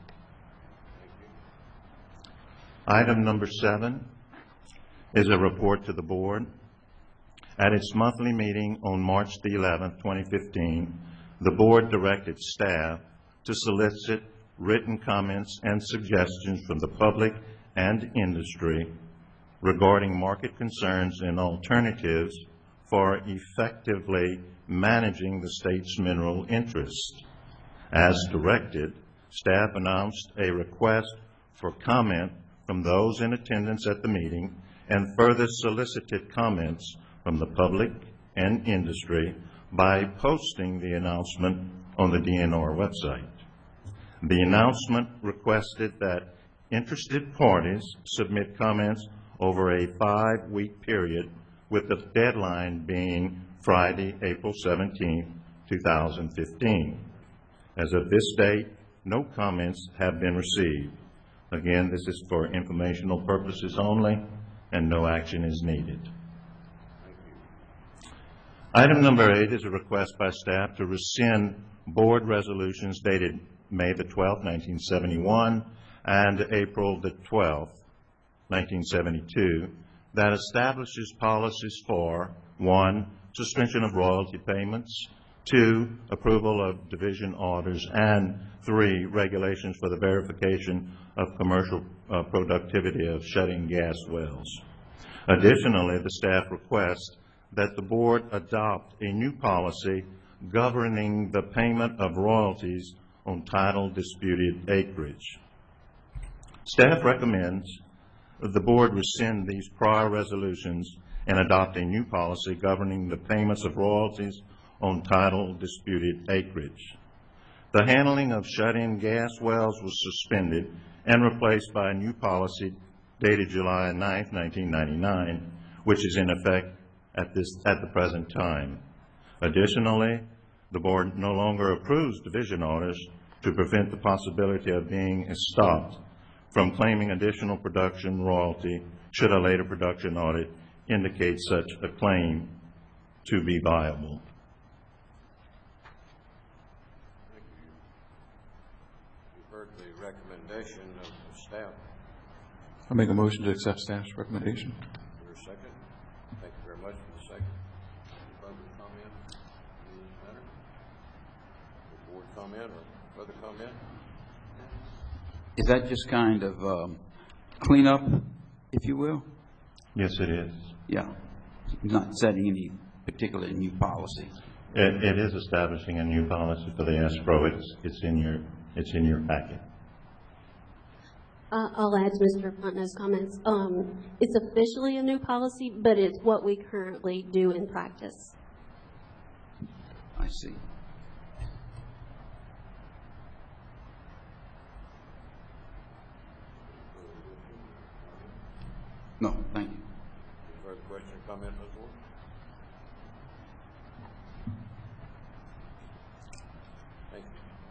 S2: Item number seven is a report to the board. At its monthly meeting on March the eleventh, twenty fifteen, the board directed staff to solicit written comments and suggestions from the public and industry regarding market concerns and alternatives for effectively managing the state's mineral interest. As directed, staff announced a request for comment from those in attendance at the meeting and further solicited comments from the public and industry by posting the announcement on the D N R website. The announcement requested that interested parties submit comments over a five-week period, with the deadline being Friday, April seventeenth, two thousand fifteen. As of this date, no comments have been received. Again, this is for informational purposes only, and no action is needed. Item number eight is a request by staff to rescind board resolutions dated May the twelfth, nineteen seventy-one, and April the twelfth, nineteen seventy-two, that establishes policies for, one, suspension of royalty payments, two, approval of division orders, and three, regulations for the verification of commercial uh, productivity of shut-in gas wells. Additionally, the staff requests that the board adopt a new policy governing the payment of royalties on title disputed acreage. Staff recommends that the board rescind these prior resolutions and adopt a new policy governing the payments of royalties on title disputed acreage. The handling of shut-in gas wells was suspended and replaced by a new policy dated July ninth, nineteen ninety-nine, which is in effect at this at the present time. Additionally, the board no longer approves division orders to prevent the possibility of being stopped from claiming additional production royalty should a later production audit indicate such a claim to be viable.
S13: Thank you. You've heard the recommendation of the staff.
S10: I'll make a motion to accept staff's recommendation.
S13: For a second. Thank you very much for the second. Any further comment on this matter? The board comment or further comment?
S4: Is that just kind of um, cleanup, if you will?
S2: Yes, it is.
S4: Yeah. Not setting any particular new policy.
S2: It, it is establishing a new policy for the escrow. It's, it's in your, it's in your packet.
S7: Uh, I'll add to Mister Pontin's comments. Um, it's officially a new policy, but it's what we currently do in practice.
S4: I see. No, thank you.
S13: Any further question or comment, Miz Ward? Thank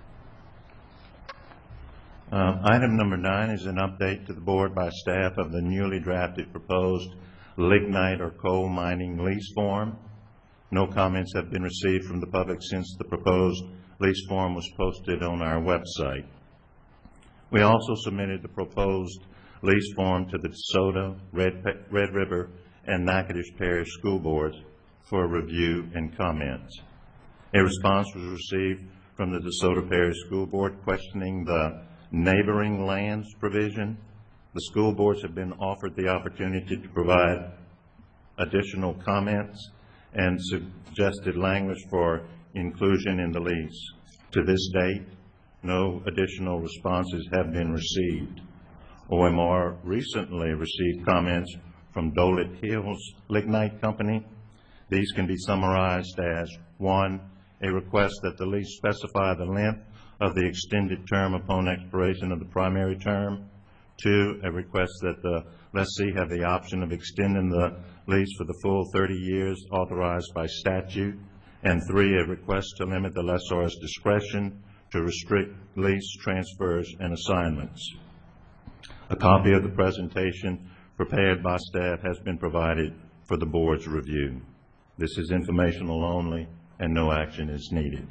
S13: you.
S2: Uh, item number nine is an update to the board by staff of the newly drafted proposed lignite or coal mining lease form. No comments have been received from the public since the proposed lease form was posted on our website. We also submitted the proposed lease form to the DeSoto, Red, Red River, and Natchitoches Parish School Boards for review and comments. A response was received from the DeSoto Parish School Board questioning the neighboring lands provision. The school boards have been offered the opportunity to provide additional comments, and suggested language for inclusion in the lease. To this date, no additional responses have been received. O M R recently received comments from Dolet Hills Lignite Company. These can be summarized as, one, a request that the lease specify the length of the extended term upon expiration of the primary term. Two, a request that the lessee have the option of extending the lease for the full thirty years authorized by statute. And three, a request to limit the lessor's discretion to restrict lease transfers and assignments. A copy of the presentation prepared by staff has been provided for the board's review. This is informational only, and no action is needed.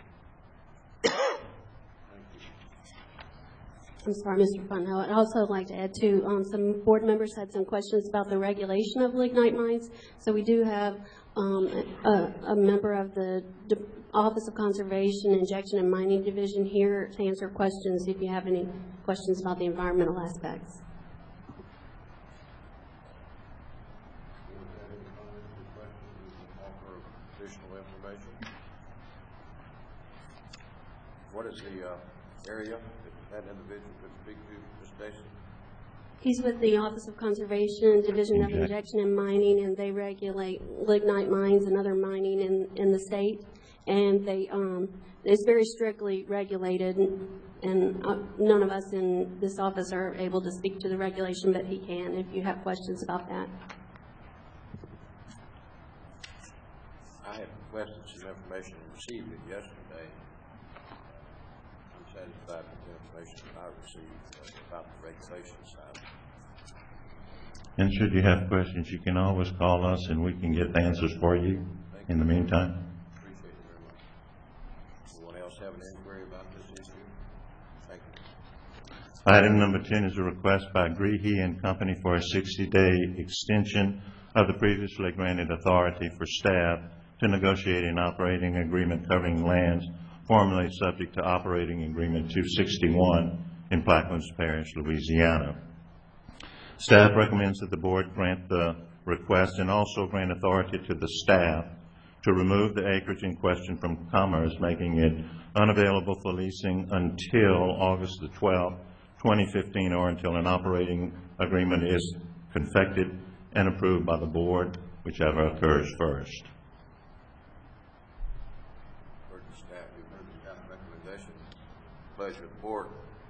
S7: I'm sorry, Mister Funho. I'd also like to add, too, um, some board members had some questions about the regulation of lignite mines. So we do have um, a, a member of the D Office of Conservation, Injection, and Mining Division here to answer questions if you have any questions about the environmental aspects.
S13: Additional information. What is the uh, area that that individual could speak to, Miz Stacy?
S7: He's with the Office of Conservation, Division of
S2: Okay.
S7: Injection and Mining, and they regulate lignite mines and other mining in, in the state. And they, um, it's very strictly regulated, and, and uh, none of us in this office are able to speak to the regulation, but he can if you have questions about that.
S13: I had requested some information and received it yesterday. I'm satisfied with the information that I received uh, about the regulation side.
S2: And should you have questions, you can always call us and we can get the answers for you in the meantime.
S13: Appreciate it very much. Anyone else have an inquiry about this issue? Thank you.
S2: Item number ten is a request by Greehey and Company for a sixty-day extension of the previously granted authority for staff to negotiate an operating agreement covering lands formerly subject to operating agreement two sixty-one in Plaquemines Parish, Louisiana. Staff recommends that the board grant the request and also grant authority to the staff to remove the acreage in question from Commerce, making it unavailable for leasing until August the twelfth, twenty fifteen, or until an operating agreement is confected and approved by the board, whichever occurs first.
S13: Heard the staff, you've heard the staff recommendation. Pleasure of the board.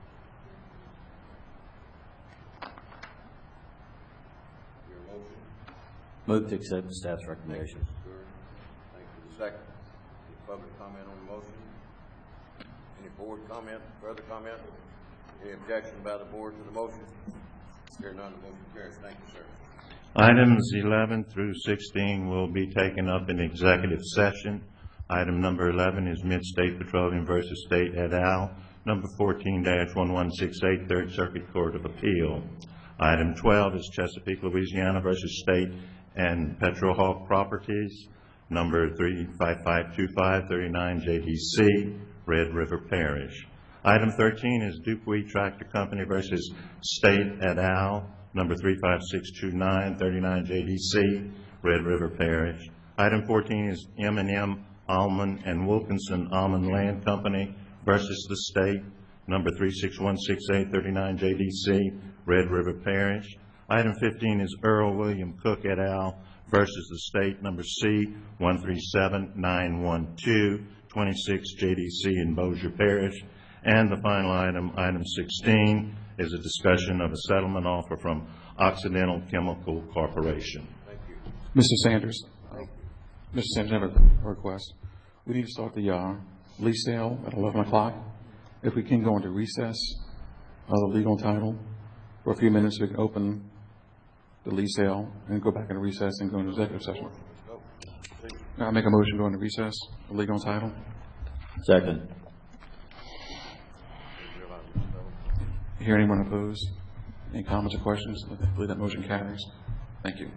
S13: Your motion.
S8: Move to accept the staff's recommendation.
S13: Thank you. The second. Any public comment on the motion? Any board comment, further comment? Any objection by the board to the motion? Hearing none, the motion carries. Thank you, sir.
S2: Items eleven through sixteen will be taken up in executive session. Item number eleven is Mid-State Petroleum versus State et al., number fourteen dash one one six eight, Third Circuit Court of Appeal. Item twelve is Chesapeake, Louisiana versus State and Petrohawk Properties, number three five five two five, thirty-nine J D C, Red River Parish. Item thirteen is Dupuy Tractor Company versus State et al., number three five six two nine, thirty-nine J D C, Red River Parish. Item fourteen is M and M Almond and Wilkinson Almond Land Company versus the State, number three six one six eight, thirty-nine J D C, Red River Parish. Item fifteen is Earl William Cook et al. Versus the State, number C one three seven nine one two, twenty-six J D C in Bossier Parish. And the final item, item sixteen, is a discussion of a settlement offer from Occidental Chemical Corporation.
S13: Thank you.
S10: Mister Sanders, uh, Mister Sanders, I have a request. We need to start the uh, lease sale at eleven o'clock. If we can go into recess of the legal title for a few minutes, we can open the lease sale and go back into recess and go into executive session. I make a motion to go into recess, the legal title.
S8: Second.
S10: Hear anyone opposed? Any comments or questions? I believe that motion carries. Thank you.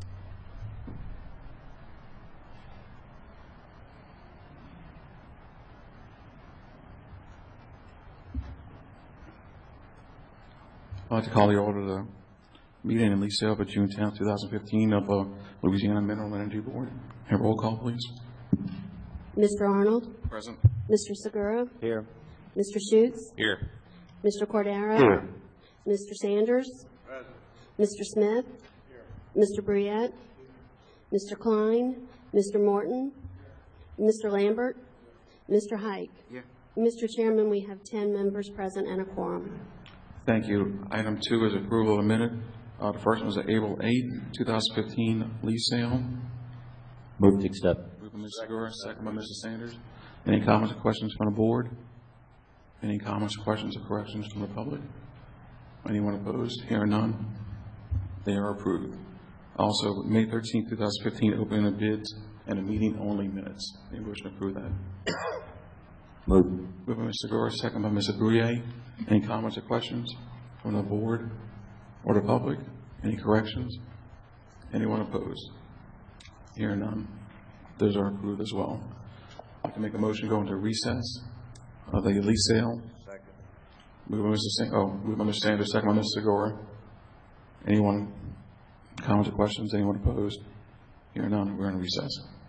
S10: I'd like to call the order of the meeting and lease sale for June tenth, two thousand fifteen of the Louisiana Mineral Energy Board. And roll call, please.
S7: Mister Arnold?
S10: Present.
S7: Mister Segura?
S8: Here.
S7: Mister Schutz?
S10: Here.
S7: Mister Cordero?
S9: Here.
S7: Mister Sanders? Mister Smith? Mister Briette? Mister Klein? Mister Morton? Mister Lambert? Mister Hike?
S4: Here.
S7: Mister Chairman, we have ten members present and a quorum.
S10: Thank you. Item two is approval of the minute. Uh, the first one was the April eighth, two thousand fifteen lease sale.
S8: Move to accept.
S10: Moved by Mister Segura, second by Mister Sanders. Any comments or questions from the board? Any comments, questions, or corrections from the public? Anyone opposed? Hearing none. They are approved. Also, May thirteenth, two thousand fifteen, opening of bids and a meeting only minutes. Any wish to approve that?
S8: Move.
S10: Moved by Mister Segura, second by Mister Brouillet. Any comments or questions from the board or the public? Any corrections? Anyone opposed? Hearing none. Those are approved as well. I'd like to make a motion to go into recess of the lease sale.
S13: Second.
S10: Moved by Mister Sa- oh, moved by Mister Sanders, second by Mister Segura. Anyone comments or questions? Anyone opposed? Hearing none, we're in recess.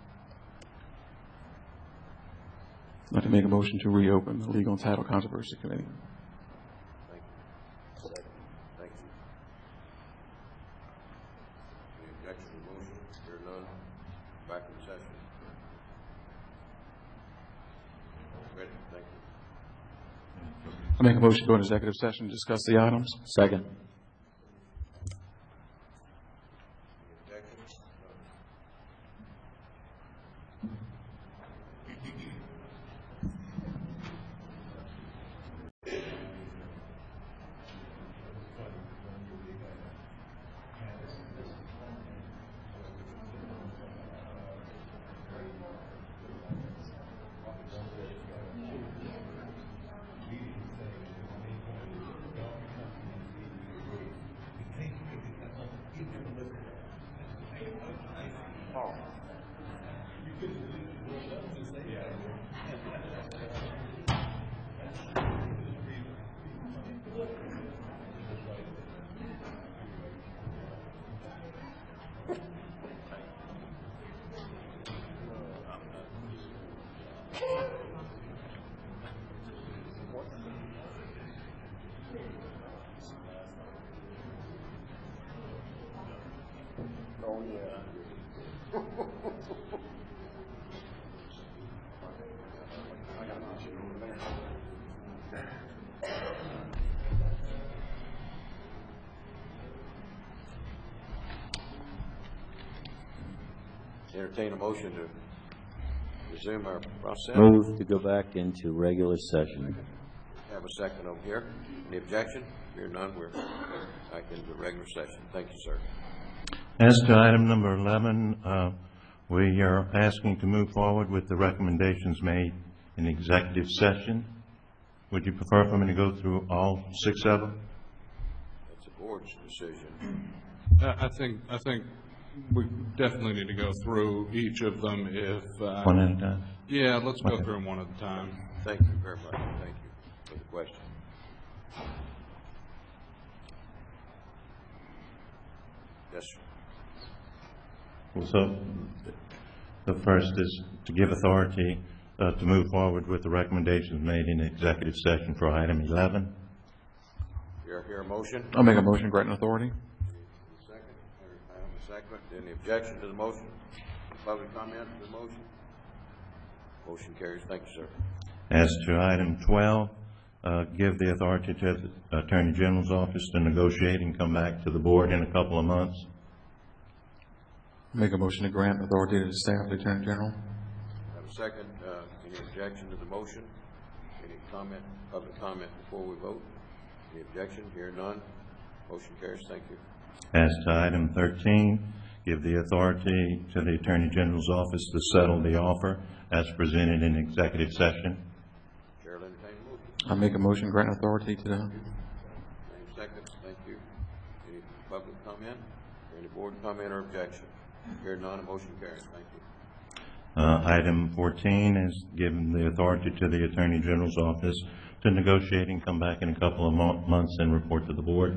S10: I'd like to make a motion to reopen the Legal and Title Controversy Committee.
S13: Thank you. Second. Thank you. Any objection to the motion? Hear none. Back in session. Ready? Thank you.
S10: I make a motion to go into executive session to discuss the items.
S8: Second.
S13: Oh, yeah. Entertain a motion to resume our process.
S8: Move to go back into regular session.
S13: Have a second over here. Any objection? Hear none, we're back into the regular session. Thank you, sir.
S2: As to item number eleven, uh, we are asking to move forward with the recommendations made in executive session. Would you prefer for me to go through all six of them?
S13: That's the board's decision.
S14: I I think, I think we definitely need to go through each of them if. uh,
S2: One at a time?
S14: Yeah, let's go
S2: Okay.
S14: through them one at a time.
S13: Thank you very much. Thank you for the question. Yes, sir.
S2: Well, So, the first is to give authority uh, to move forward with the recommendations made in executive session for item eleven.
S13: Hear, hear a motion?
S10: I'll make a motion granting authority.
S13: Second. I have a second. Any objection to the motion? Public comment to the motion? Motion carries. Thank you, sir.
S2: As to item twelve, uh, give the authority to the Attorney General's office to negotiate and come back to the board in a couple of months.
S10: Make a motion to grant authority to the staff of the Attorney General.
S13: Have a second. Uh, any objection to the motion? Any comment, public comment before we vote? Any objection? Hear none. Motion carries. Thank you.
S2: As to item thirteen, give the authority to the Attorney General's office to settle the offer as presented in executive session.
S13: Chair will entertain a motion.
S10: I make a motion granting authority to the,
S13: Same seconds. Thank you. Any public comment? Or any board comment or objection? Hear none. Motion carries. Thank you.
S2: Uh, Item fourteen is giving the authority to the Attorney General's office to negotiate and come back in a couple of mo- months and report to the board.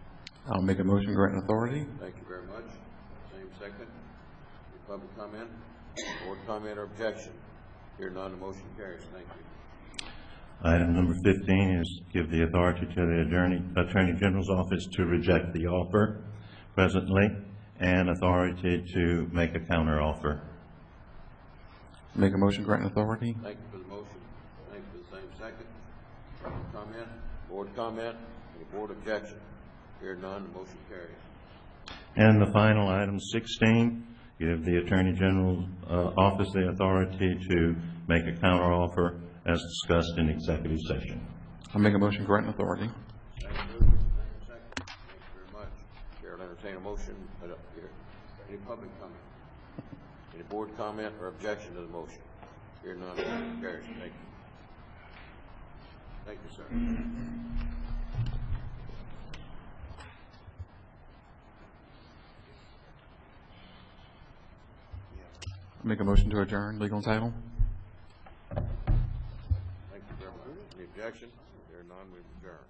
S10: I'll make a motion granting authority.
S13: Thank you very much. Same second. Any public comment? Board comment or objection? Hear none, the motion carries. Thank you.
S2: Item number fifteen is give the authority to the Attorney, Attorney General's office to reject the offer presently and authority to make a counteroffer.
S10: Make a motion granting authority.
S13: Thank you for the motion. Thank you for the same second. Comment? Board comment? Any board objection? Hear none, the motion carries.
S2: And the final item, sixteen, give the Attorney General's uh, office the authority to make a counteroffer as discussed in executive session.
S10: I'll make a motion granting authority.
S13: Thank you. Second. Thank you very much. Chair will entertain a motion. uh, here. Any public comment? Any board comment or objection to the motion? Hear none, the motion carries. Thank you. Thank you, sir.
S10: Make a motion to adjourn, legal and title.
S13: Thank you very much. Any objection? Hear none, we adjourn.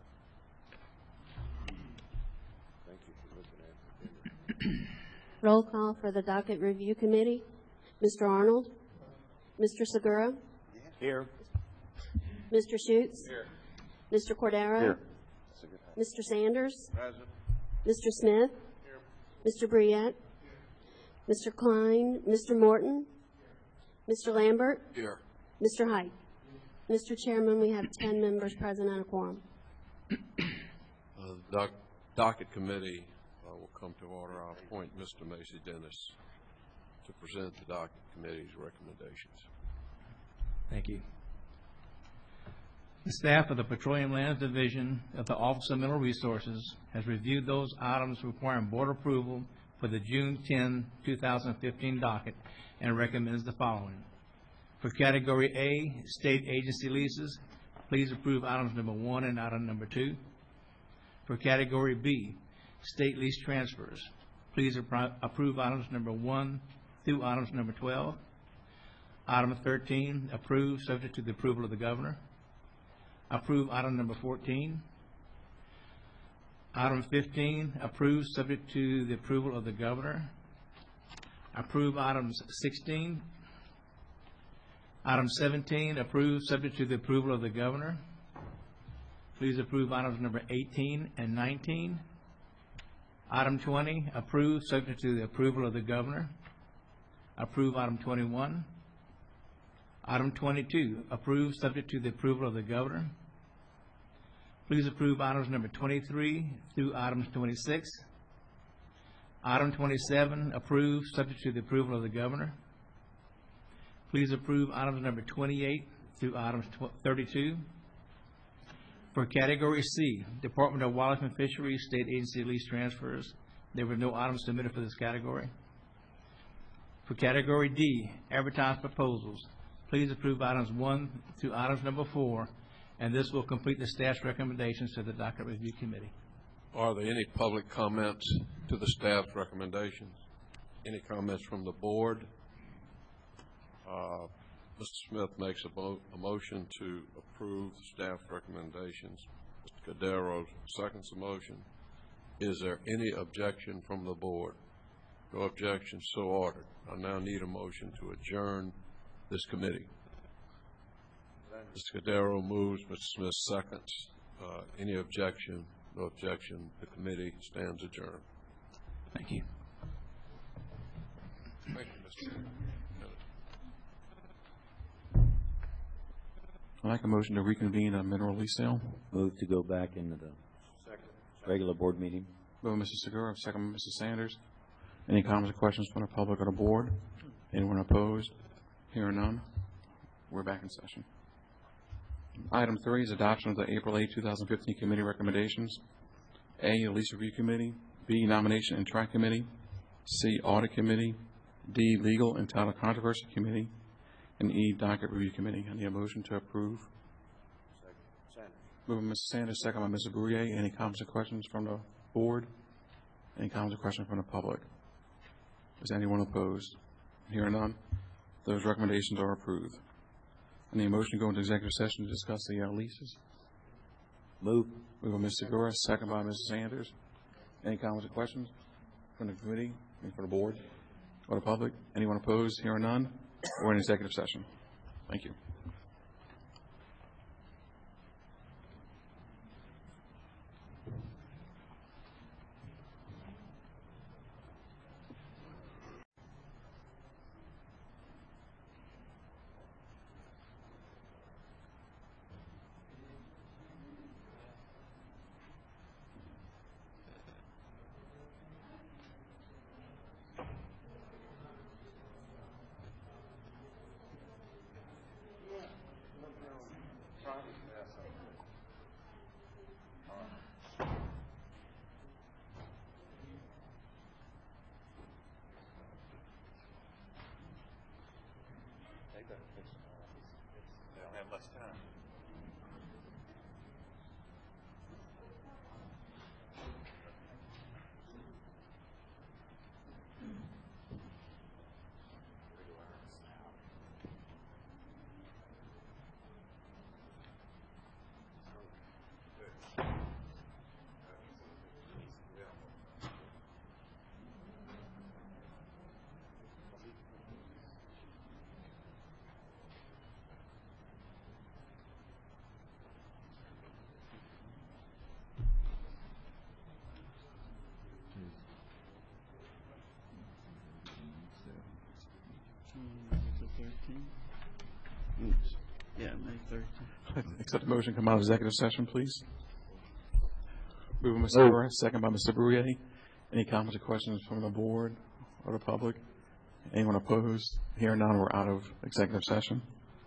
S13: Thank you for looking at the agenda.
S7: Roll call for the Docket Review Committee. Mister Arnold? Mister Segura?
S13: Here.
S7: Mister Schutz?
S13: Here.
S7: Mister Cordero?
S13: Here.
S7: Mister Sanders?
S13: Present.
S7: Mister Smith?
S13: Here.
S7: Mister Briette? Mister Klein? Mister Morton? Mister Lambert?
S13: Here.
S7: Mister Height? Mister Chairman, we have ten members present and a quorum.
S15: Uh, the doc- docket committee uh, will come to order. I'll appoint Mister Macy Dennis to present the docket committee's recommendations.
S16: Thank you. The staff of the Petroleum Lands Division of the Office of Mineral Resources has reviewed those items requiring board approval for the June tenth, two thousand fifteen docket and recommends the following. For Category A, state agency leases, please approve items number one and item number two. For Category B, state lease transfers, please appro- approve items number one through items number twelve. Item thirteen, approve subject to the approval of the governor. Approve item number fourteen. Item fifteen, approve subject to the approval of the governor. Approve items sixteen. Item seventeen, approve subject to the approval of the governor. Please approve items number eighteen and nineteen. Item twenty, approve subject to the approval of the governor. Approve item twenty-one. Item twenty-two, approve subject to the approval of the governor. Please approve items number twenty-three through items twenty-six. Item twenty-seven, approve subject to the approval of the governor. Please approve items number twenty-eight through items thirty-two. For Category C, Department of Wildlife and Fisheries, State Agency Lease Transfers, there were no items submitted for this category. For Category D, Advertised Proposals, please approve items one through items number four, and this will complete the staff's recommendations to the Docket Review Committee.
S15: Are there any public comments to the staff's recommendations? Any comments from the board? Uh, Mister Smith makes a, mo- a motion to approve the staff recommendations. Mister Cordero seconds the motion. Is there any objection from the board? No objection, so ordered. I now need a motion to adjourn this committee. Mister Cordero moves, Mister Smith seconds. Uh, any objection? No objection. The committee stands adjourned.
S16: Thank you.
S15: Thank you, Mister
S10: I'd like a motion to reconvene a mineral lease sale.
S8: Move to go back into the regular board meeting.
S10: Move by Mister Segura, second by Mister Sanders. Any comments or questions from the public or the board? Anyone opposed? Hearing none, we're back in session. Item three is adoption of the April eighth, two thousand fifteen committee recommendations. A, Lease Review Committee. B, Nomination and Track Committee. C, Audit Committee. D, Legal and Title Controversy Committee. And E, Docket Review Committee. I need a motion to approve.
S13: Sanders.
S10: Moving by Mister Sanders, second by Mister Brouillet. Any comments or questions from the board? Any comments or questions from the public? Is anyone opposed? Hearing none, those recommendations are approved. I need a motion to go into executive session to discuss the uh, leases.
S8: Move.
S10: Move by Mister Segura, second by Mister Sanders. Any comments or questions from the committee and from the board? or the public? Anyone opposed? Hearing none, we're in executive session. Thank you.
S2: They'll have less time.
S5: Yeah, May thirteenth.
S10: Accept the motion, come out of executive session, please. Moved by Mister Burr, second by Mister Brouillet. Any comments or questions from the board or the public? Anyone opposed? Hearing none, we're out of executive session.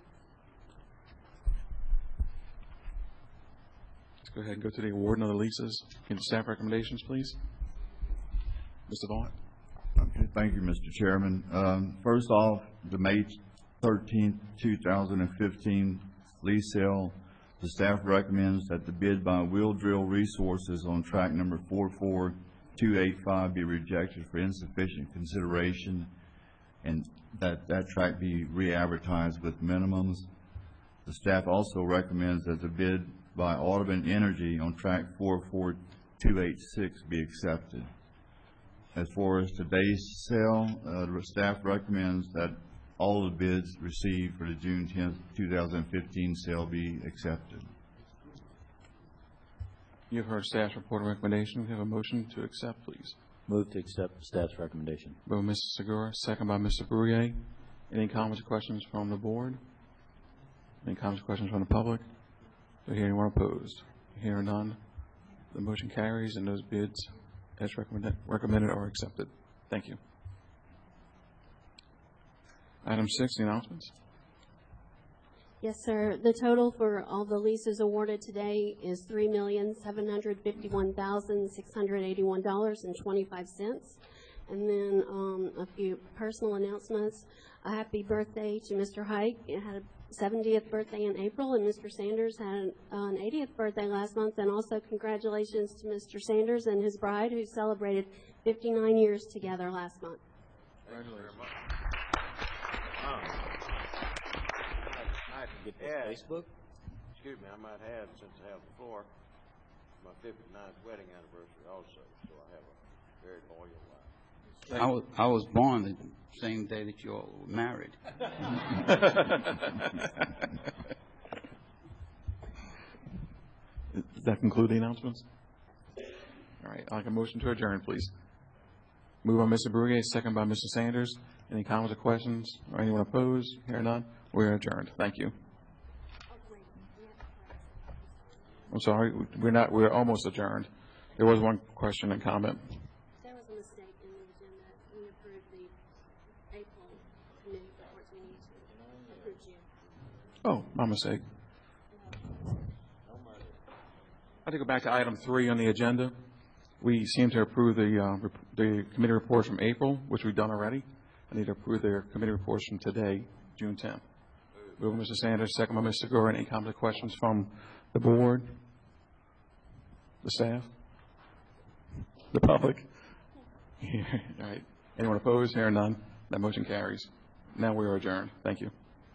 S10: Let's go ahead and go to the awarding of the leases. Can the staff recommendations, please? Mister Vaughn.
S1: Okay, thank you, Mister Chairman. Um, First off, the May thirteenth, two thousand fifteen lease sale, the staff recommends that the bid by Wheel Drill Resources on track number four four two eight five be rejected for insufficient consideration, and that that track be re-advertised with minimums. The staff also recommends that the bid by Audubon Energy on track four four two eight six be accepted. As far as today's sale, uh, the staff recommends that all of the bids received for the June tenth, two thousand fifteen sale be accepted.
S10: You've heard staff's report and recommendation. We have a motion to accept, please.
S8: Move to accept staff's recommendation.
S10: Moved by Mister Segura, second by Mister Brouillet. Any comments or questions from the board? Any comments or questions from the public? Do I hear anyone opposed? Hearing none, the motion carries and those bids as recommended, recommended are accepted. Thank you. Item six, the announcements.
S7: Yes, sir. The total for all the leases awarded today is three million, seven hundred fifty-one thousand, six hundred eighty-one dollars and twenty-five cents. And then um, a few personal announcements. A happy birthday to Mister Hike. He had a seventieth birthday in April, and Mister Sanders had an eightieth birthday last month. And also congratulations to Mister Sanders and his bride, who celebrated fifty-nine years together last month.
S10: Congratulations.
S8: Get this
S13: Yeah.
S8: Facebook?
S13: Excuse me, I might have, since I have the floor, my fifty-ninth wedding anniversary also, so I have a very loyal wife.
S4: I was, I was born the same day that you all were married.
S10: Does that conclude the announcements? All right, I'd like a motion to adjourn, please. Moved by Mister Brouillet, second by Mister Sanders. Any comments or questions, or anyone opposed? Hearing none, we are adjourned. Thank you. I'm sorry, we're not, we're almost adjourned. There was one question and comment.
S7: There was a mistake in the agenda. We approved the April committee reports. We need to approve June.
S10: Oh, my mistake. I have to go back to item three on the agenda. We seem to approve the, uh, rep- the committee reports from April, which we've done already. I need to approve their committee reports from today, June tenth. Moved by Mister Sanders, second by Mister Segura. Any comments or questions from the board, the staff, the public? All right. Anyone opposed? Hearing none. That motion carries. Now we are adjourned. Thank you.